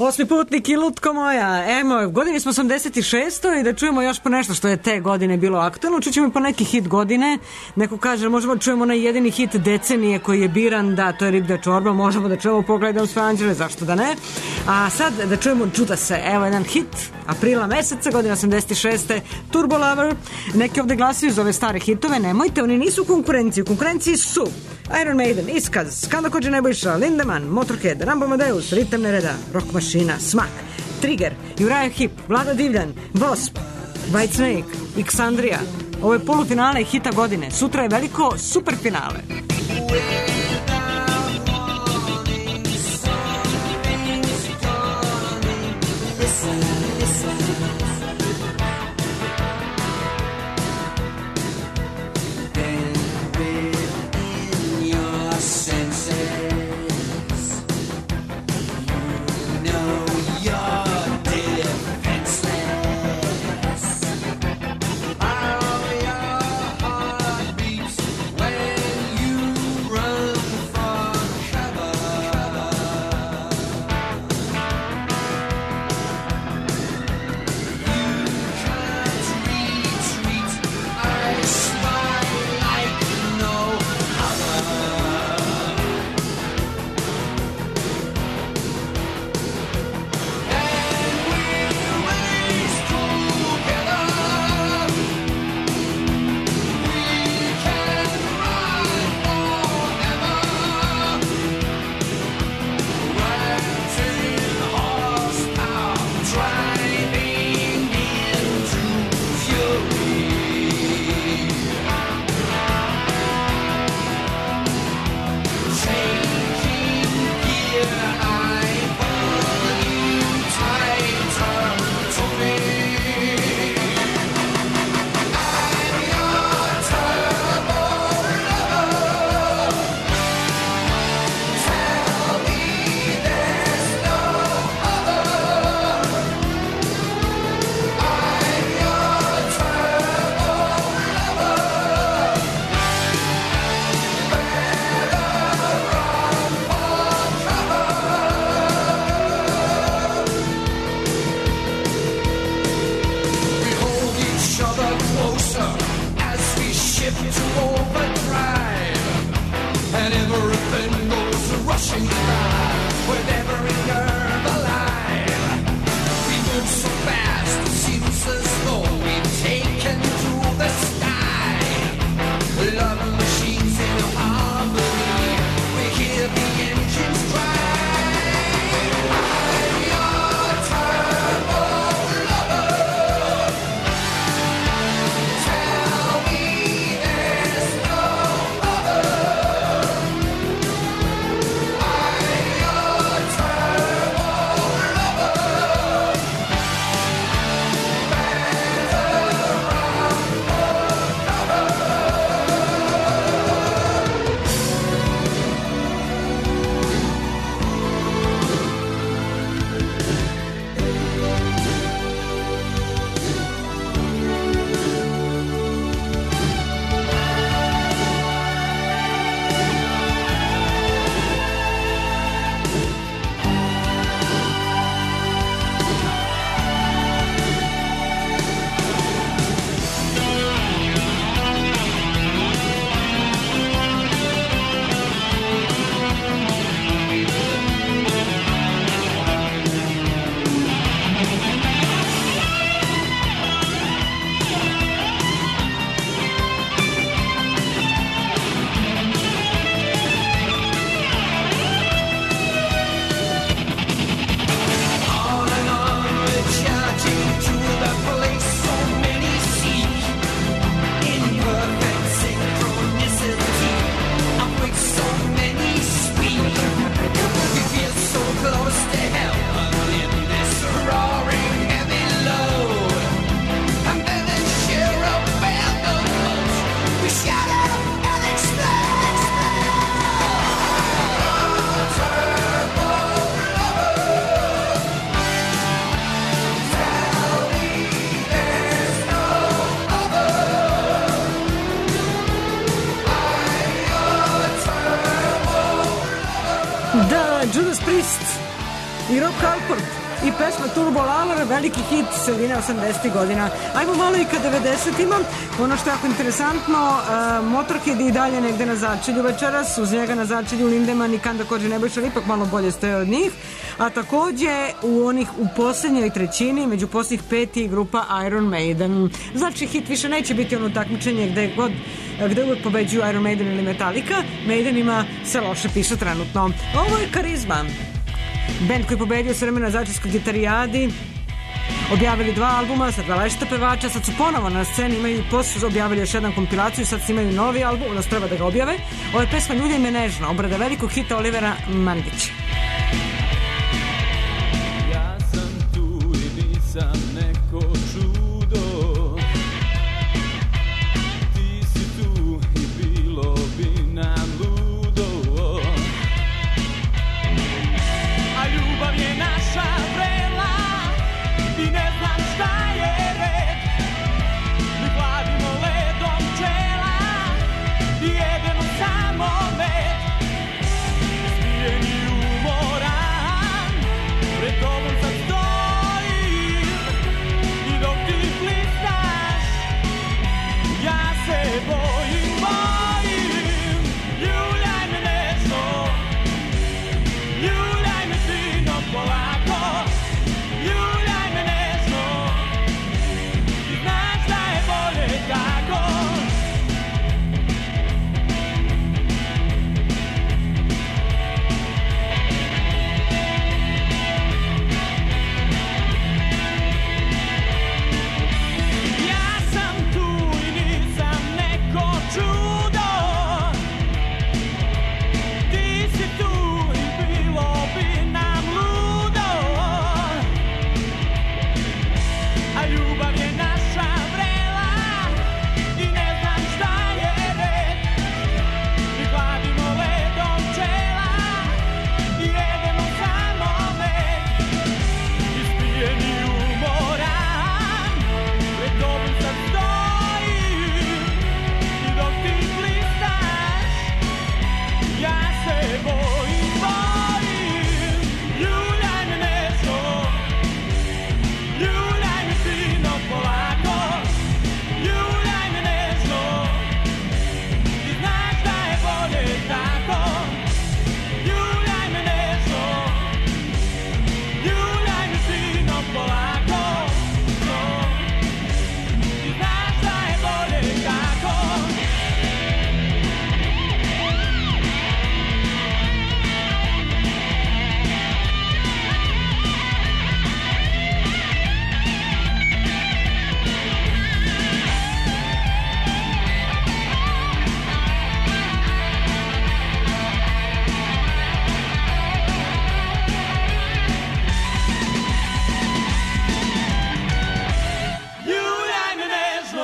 Osmi putnik i lutko moja. Emo, u godini smo osamdeset šest i da čujemo još po nešto što je te godine bilo aktualno. Čućemo i po neki hit godine. Neko kaže, možemo da čujemo onaj jedini hit decenije koji je biran, da, to je Ribda čorba. Možemo da čujemo Pogledam sve anđele, zašto da ne. A sad da čujemo Judase. Evo jedan hit aprila meseca, godina osamdeset šeste. Turbo Lover. Neki ovde glasaju za ove stare hitove. Nemojte, oni nisu u konkurenciji. U konkurenciji su Iron Maiden, Iskaz, Skanda Kođe Nebojša, Lindemann, Motorhead, Rambo Amadeus, Ritam Nereda, Rock Mašina, Smak, Trigger, Uriah Heep, Vlada Divljan, Wasp, Whitesnake, Xandria. Ovo je polufinale hita godine. Sutra je veliko superfinale. i Rob Halford i pesma Turbo Lover, veliki hit sredine osamdesetih godina. Ajmo malo i ka devedesetima. Ono što je jako interesantno, uh, Motorhead i dalje negde na začelju večeras, uz njega na začelju Lindemann i Kanda Kođe Nebojša, ipak malo bolje stoje od njih, a takođe u onih u poslednjoj trećini, među posljednjih peti grupa Iron Maiden. Znači hit više neće biti ono takmičenje gde god gde uvek pobeđuju Iron Maiden ili Metallica. Maidenima se loše piše trenutno. Ovo je Karizma, band koji je pobedio s vremena začetskoj gitarijadi, objavili dva albuma sa dva različita pevača, sad su ponovo na sceni, imaju posle objavili još jedan kompilaciju, sad imaju novi album, odnosno treba da ga objave. Ovo je pesma Ljulja me nežno, obrada velikog hita Olivera Mandića. Ja sam tu i nisam neko čudo, ti si tu i bilo bi nam ludo, a ljubav je naša vrela i ne znam šta je red. Mi hladimo ledom čela i jedemo samo med. Ispijeni umoran, pred tobom sad stojim i dok ti blistaš, ja se bojim, bojim. Ljuljaj me nežno, ljuljaj me fino polako, ljuljaj me nežno, ti znaš da je bolje tako. Ja sam tu i nisam neko čudo, ti si tu i bilo bi nam ludo, a ljubav je naša vrela i ne znam šta je red. Mi hladimo ledom čela i jedemo samo med. Ispijeni umoran, pred tobom sad stojim i dok ti blistaš, ja se bojim, bojim. Ljuljaj me nežno, ljuljaj me fino polako, ljuljaj me nežno, ti znaš da je bolje tako. Ljuljaj me nežno, ljuljaj me fino polako, no, ti znaš da je bolje tako. Ljuljaj me nežno,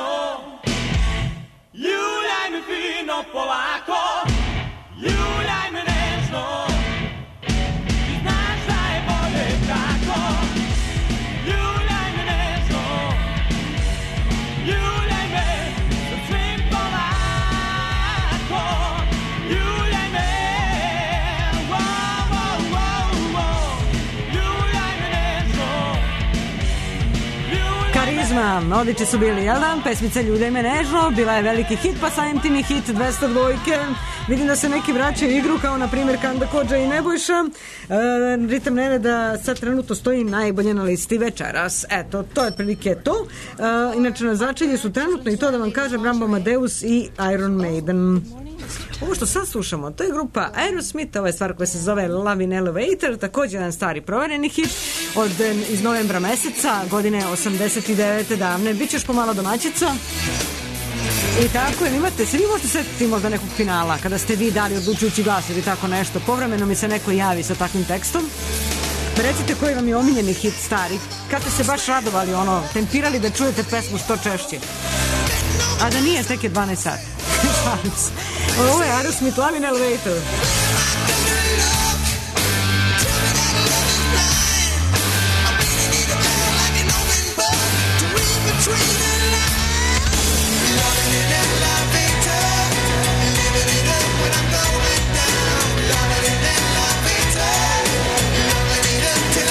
ljuljaj me fino polako, ljuljaj me nežno, ti znaš da je bolje tako. Ljuljaj me nežno, ljuljaj me sa svim polako, ljuljaj me, wow, wow, wow, wow, ljuljaj me nežno, ljuljaj me. Karizma, odlični su bili, jel da? Pesmica Ljuljaj me nežno, bila je veliki hit, pa samim tim i hit dvesta dva. Vidim da se neki vraćaju u igru, kao na primjer Kanda Kođa i Nebojša. E, ritam nereda sad trenutno stoji najbolje na listi večeras. Eto, to je otprilike to. E, inače na začelju su trenutno, i to da vam kažem, Rambo Amadeus i Iron Maiden. Ovo što sad slušamo, to je grupa Aerosmith, ova je stvar koja se zove Love in Elevator, također jedan stari provereni hit od, iz novembra meseca, godine osamdeset devete davne. Biće još pomalo domaćica. I tako je, imate se, vi možete setiti možda nekog finala, kada ste vi dali odlučujući glas ili tako nešto, povremeno mi se neko javi sa takvim tekstom. Recite koji vam je omiljeni hit stari, kad ste se baš radovali, ono, tempirali da čujete pesmu što češće. A da nije, tek je dvanaest sati. Ovo je Aerosmith, Love in Elevator. When I'm going down, love it in elevator, love it in elevator.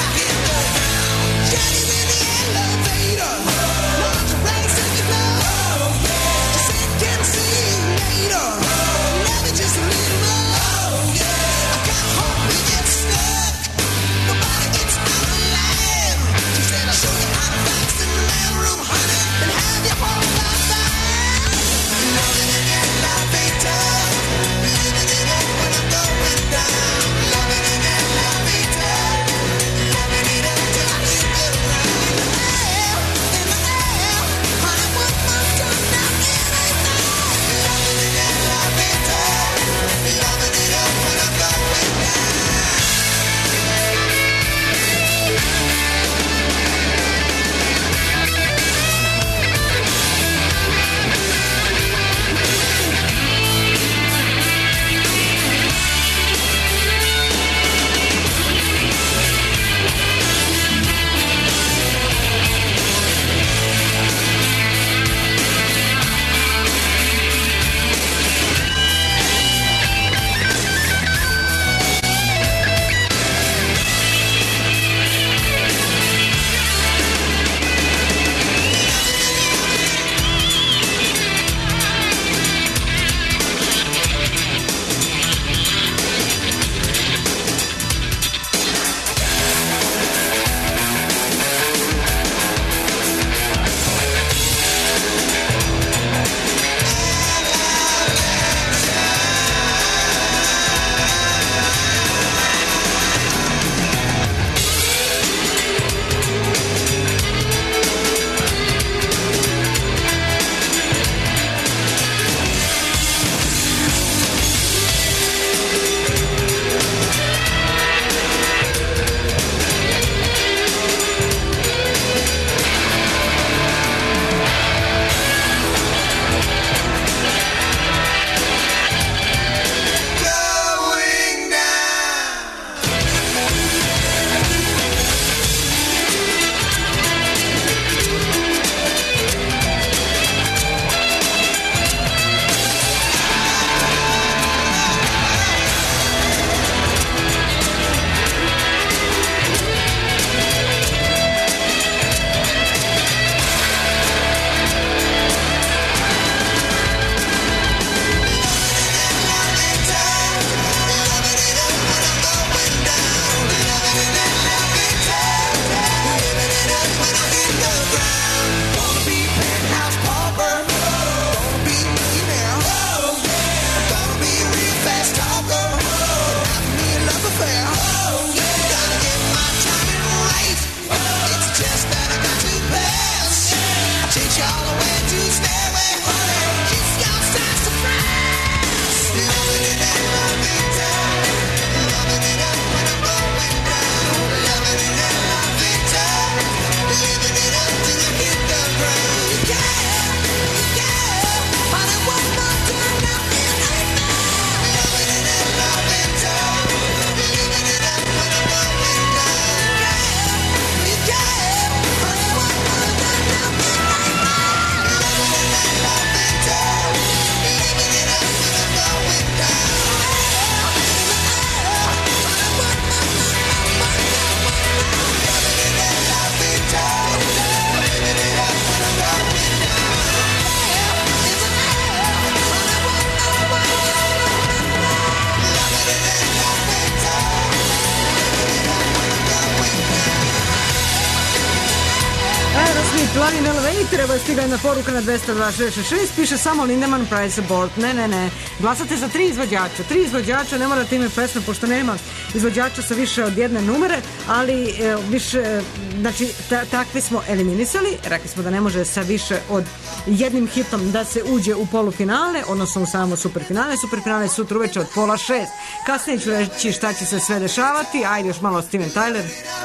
Line Elevator, evo je stigla jedna poruka na dvesta dva šest šest, piše samo Lindemann Price Abort. Ne, ne, ne. Glasate za tri izvođača. Tri izvođača, ne morate ime pesme, pošto nema izvođača sa više od jedne numere, ali e, više, e, znači, ta, takvi smo eliminisali. Rekli smo da ne može sa više od jednim hitom da se uđe u polufinale, odnosno u samo superfinale. Superfinale sutra uveče od pola šest. Kasnije ću reći šta će se sve dešavati. Ajde još malo Steven Tyler.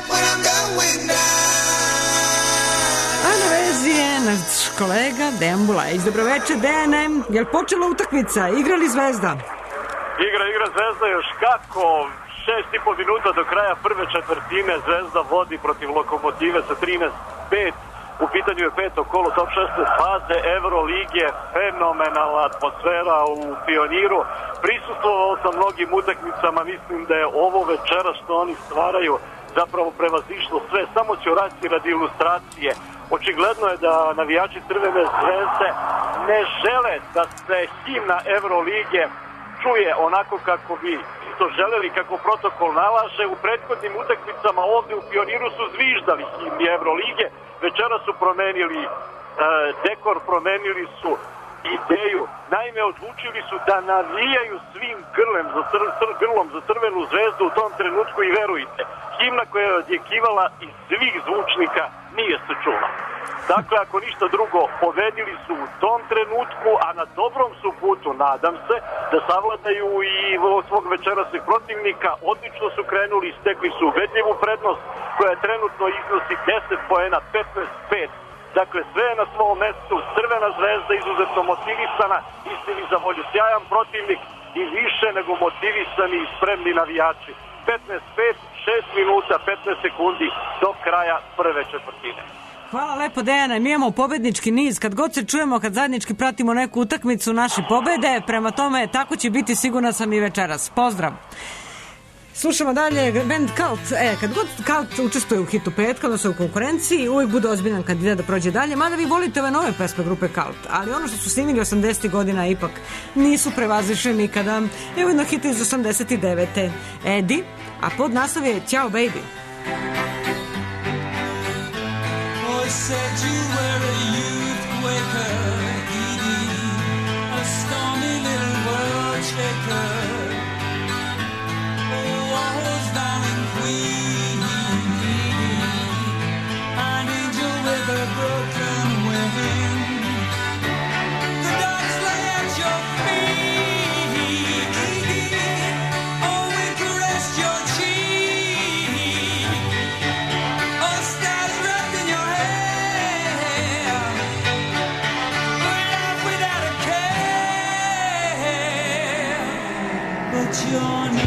A na vezi je naš kolega Dejan Bulajić. Dobroveče, Dejane. Je li počela utakmica? Igra li Zvezda? Igra, igra Zvezda još kako. Šest i po minuta do kraja prve četvrtine Zvezda vodi protiv Lokomotive sa trinaest pet. U pitanju je peto kolo top šesnaest faze Evrolige. Fenomenalna atmosfera u Pioniru. Prisustvovao sam mnogim utakmicama. Mislim da je ovo večera što oni stvaraju zapravo prevazišlo sve. Samo ću raditi radi ilustracije. Očigledno je da navijači Crvene Zvezde ne žele da se himna Evrolige čuje onako kako bi to želeli, kako protokol nalaže. U prethodnim utakmicama ovde u Pioniru su zviždali himni Evrolige. Večera su promenili e, dekor, promenili su ideju. Naime, odlučili su da navijaju svim grlem za cr, cr, grlom za Crvenu Zvezdu u tom trenutku i verujte, himna koja je odjekivala iz svih zvučnika nije se čula. Dakle, ako ništa drugo, pobedili su u tom trenutku, a na dobrom su putu, nadam se, da savladaju i svog večerasnih protivnika. Odlično su krenuli, stekli su ubedljivu prednost koja trenutno iznosi deset poena, petnaest pet. Dakle, sve je na svom mestu, Crvena Zvezda izuzetno motivisana, istini za volju, sjajan protivnik i više nego motivisani i spremni navijači. petnaest pet, šest minuta, petnaest sekundi do kraja prve četvrtine. Hvala lepo, Dejane. Mi imamo pobednički niz. Kad god se čujemo, kad zajednički pratimo neku utakmicu, naši pobede, prema tome, tako će biti, sigurna sam i večeras. Pozdrav! Slušamo dalje band Cult. E, kad god Cult učestvuje u hitu petka, odnosno u konkurenciji, uvijek bude ozbiljan kandidat da prođe dalje, mada vi volite ove nove pesme grupe Cult, ali ono što su snimili osamdesetih godina ipak nisu prevazišli nikada. Evo jedno hit iz osamdeset devete. Eddie, a pod naslov je Ćao baby. Boys said you were a youth waker, Edie, a stormy little world shaker. Walls down in Queen, an angel with a broken wing. The dogs lay at your feet, oh, we caressed your cheek. Oh, stars wrapped in your hair, we're off without a care, but you're not.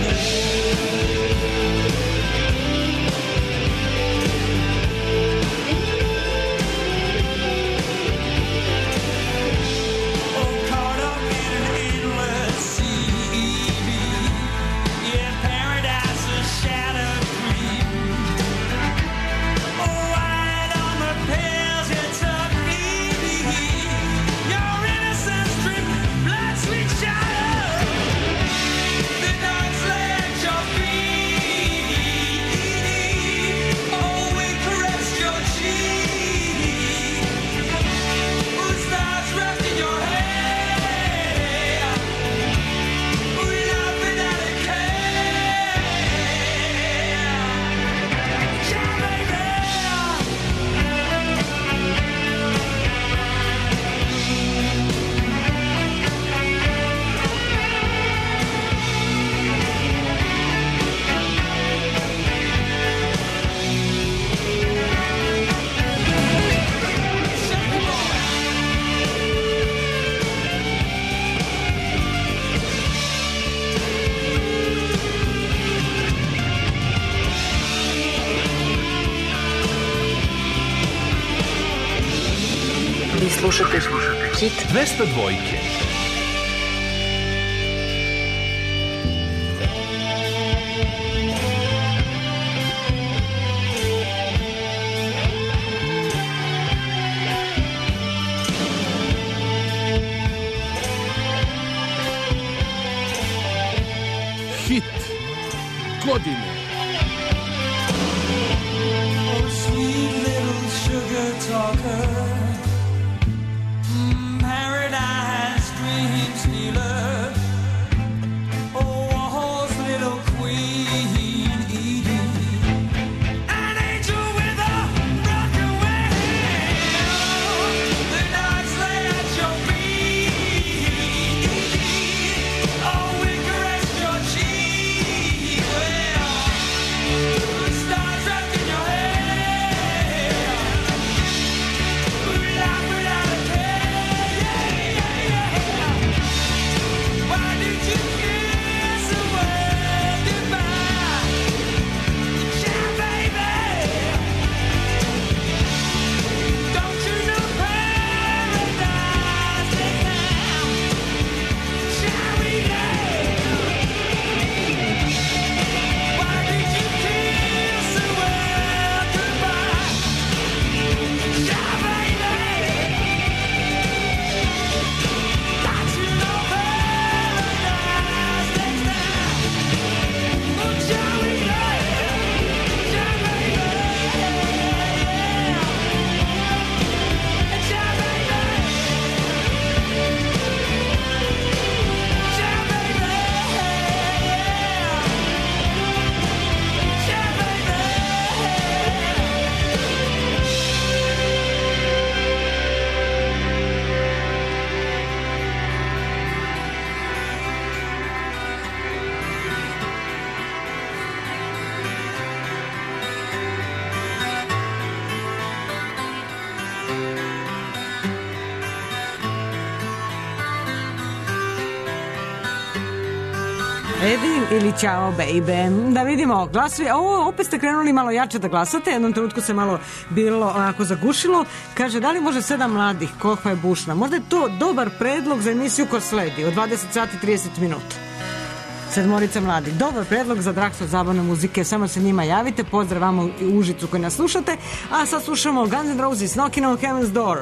Slušate, slušate hit dvesta dvojke. Hit godine. Oh, sweet little sugar talk. Edi ili Ćao baby. Da vidimo, glasovi. Ovo opet ste krenuli malo jače da glasate. Jednom trenutku se malo bilo onako zagušilo. Kaže, da li može sedam mladih? Koliko je bušna? Možda je to dobar predlog za emisiju ko sledi od dvadeset sati i trideset minuta. Sedmorica mladi. Dobar predlog za Drakso zabavne muzike. Samo se njima javite. Pozdrav vama u Užicu koji nas slušate. A sad slušamo Guns N' Roses Knocking on Heaven's Door.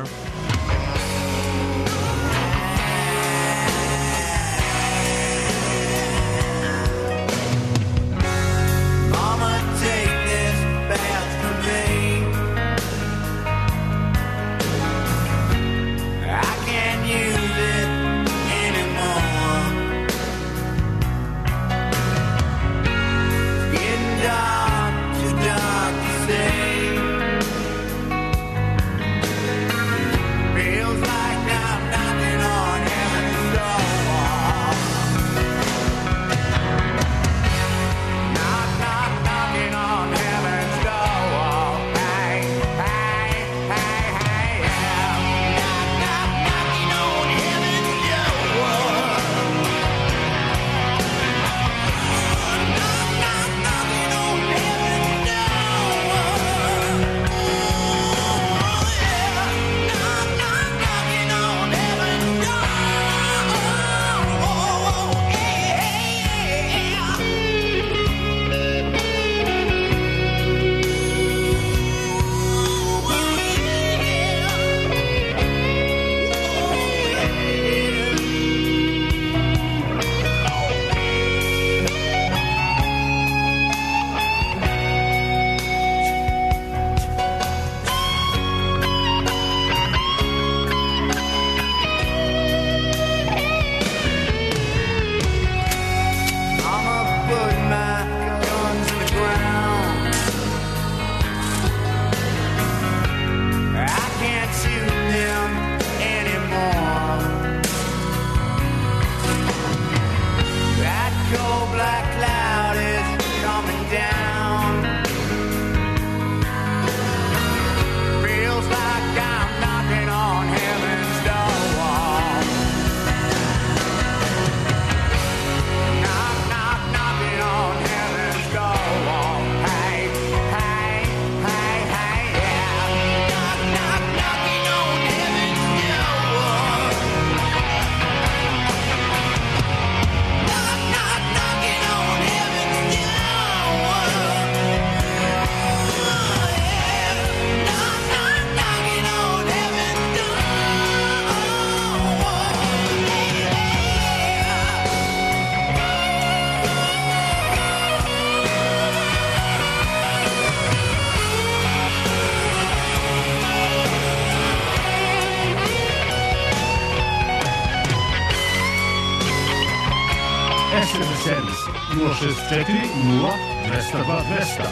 es em es servis nula šest četiri nula dva dva dva dva.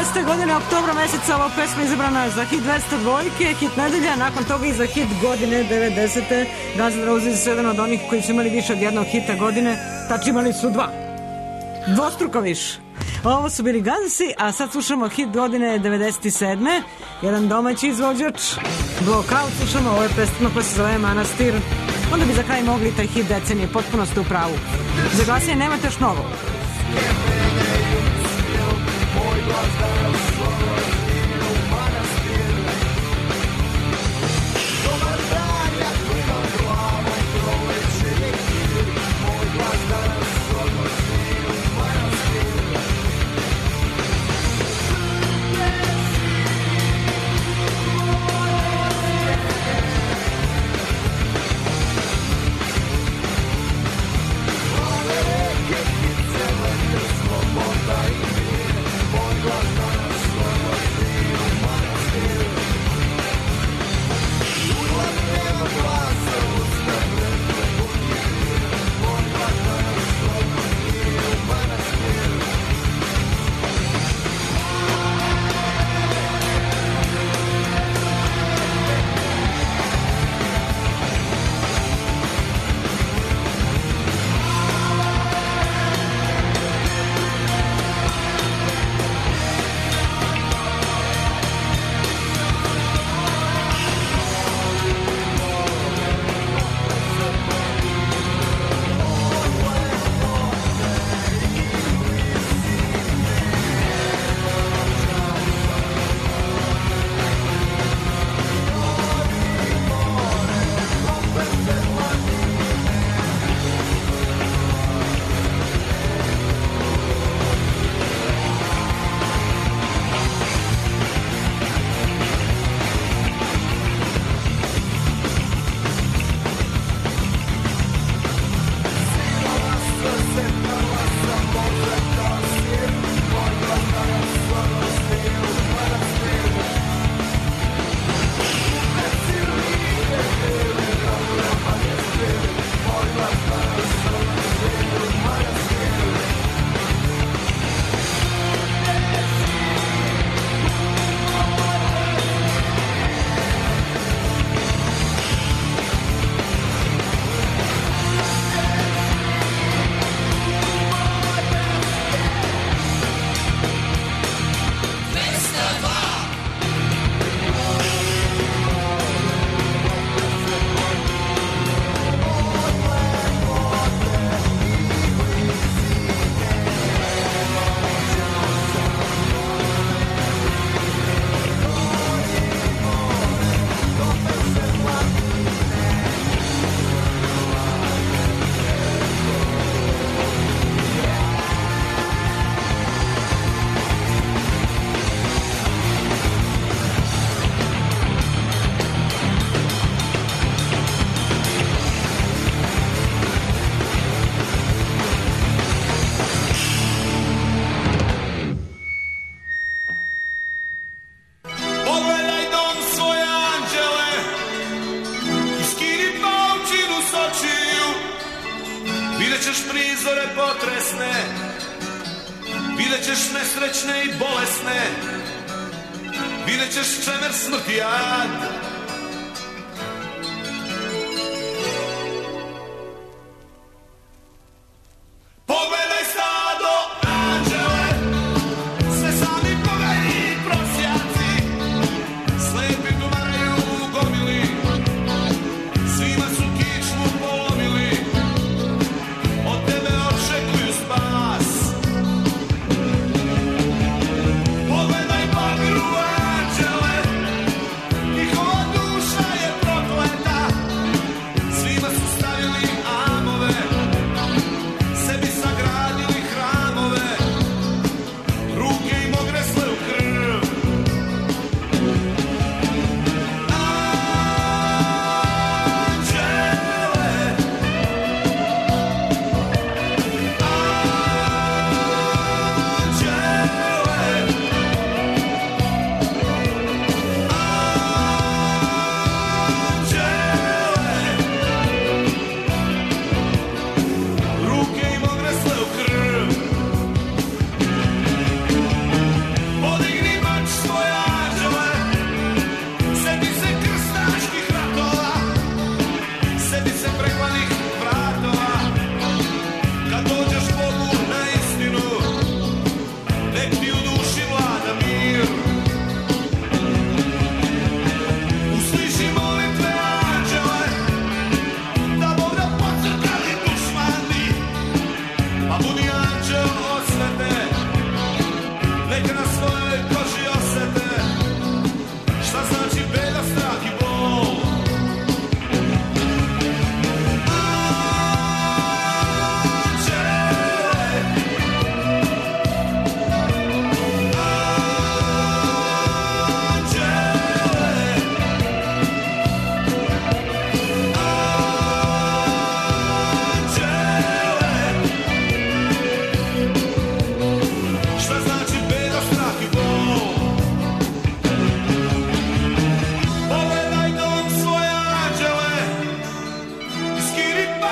devedesete godine, oktobra meseca, ova pesma izabrana za hit dvesta dvojke, hit nedelja, nakon toga i za hit godine devedesete. Guns N' Roses je jedan od onih koji su imali više od jednog hita godine, tači imali su dva. Dvostruko više. Ovo su bili Gunsi, a sad slušamo hit godine devedeset sedme. Jedan domaći izvođač, Blockout, slušamo ove pesma koja se zove Manastir. Onda bi za kraj mogli taj hit decenije, potpuno ste u pravu. Za glasanje nemate još mnogo. Vidjet ćeš nesrećne i bolesne, vidjet ćeš čemer smrti jad. Pogledaj stado anđele, sve sami pogledaj prosjaci, slepi tumaraju gomili, svima su kičmu polomili, od tebe očekuju spas. Pogledaj bagru anđele, njihova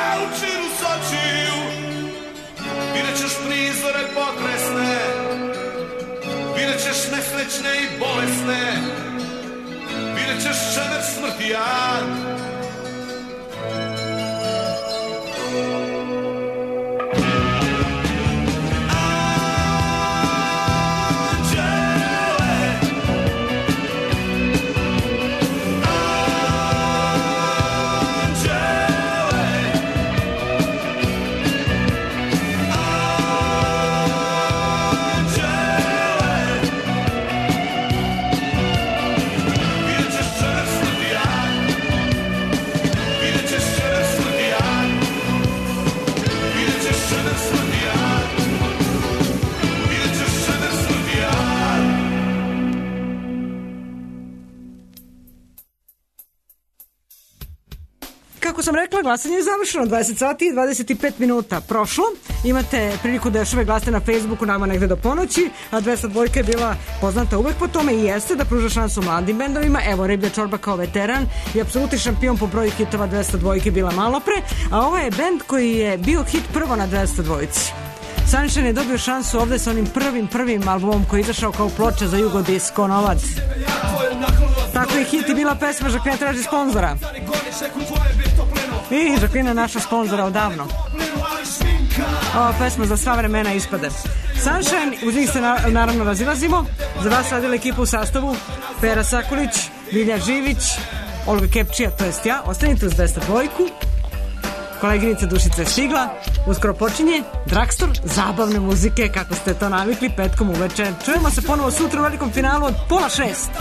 u čiru sočiju, vidjet ćeš prizore pokresne, vidjet ćeš nesrećne i bolesne, vidjet ćeš čemer smrti jad. Kako sam rekla, glasanje je završeno, dvadeset sati i dvadeset pet minuta prošlo. Imate priliku da još uvek glasate na Facebooku nama negde do ponoći, a dvesta dvojka je bila poznata uvek po tome i jeste da pruža šansu mladim bendovima. Evo, Riblja čorba kao veteran i apsolutni šampion po broju hitova dvesta dvojke bila malo pre, a ovo je bend koji je bio hit prvo na dvesta dvojci. Sunshine je dobio šansu ovde sa onim prvim prvim albumom koji je izašao kao ploča za Jugodisko Novac. Tako je hit i bila pesma Žaklina traži sponzora. I Žaklina naša sponzora odavno. Ova pesma za sva vremena ispade. Sunshine, uz njih se naravno razilazimo. Za vas radila ekipa u sastavu Pera Sakulić, Vilja Živić, Olga Kepčija, to jest ja. Ostanite uz dvesta dvojku. Koleginica Dušica je stigla. Uskoro počinje Dragstor zabavne muzike, kako ste to navikli, petkom uveče. Čujemo se ponovo sutra u velikom finalu od pola šest.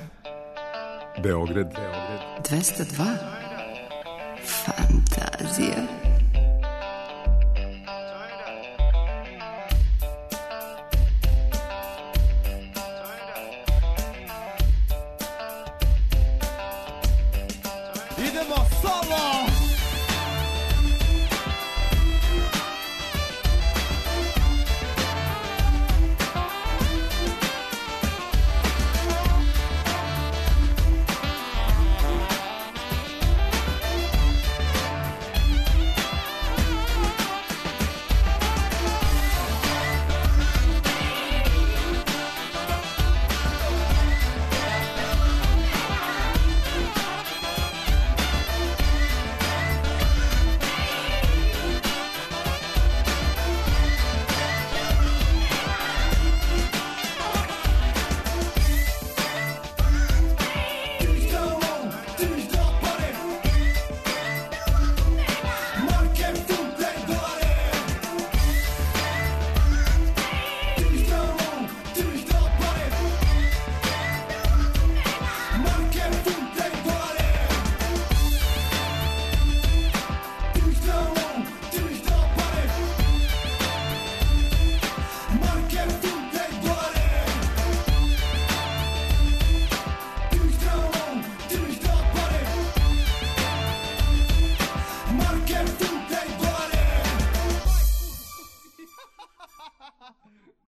Beograd. dvesta dva. Fantazija.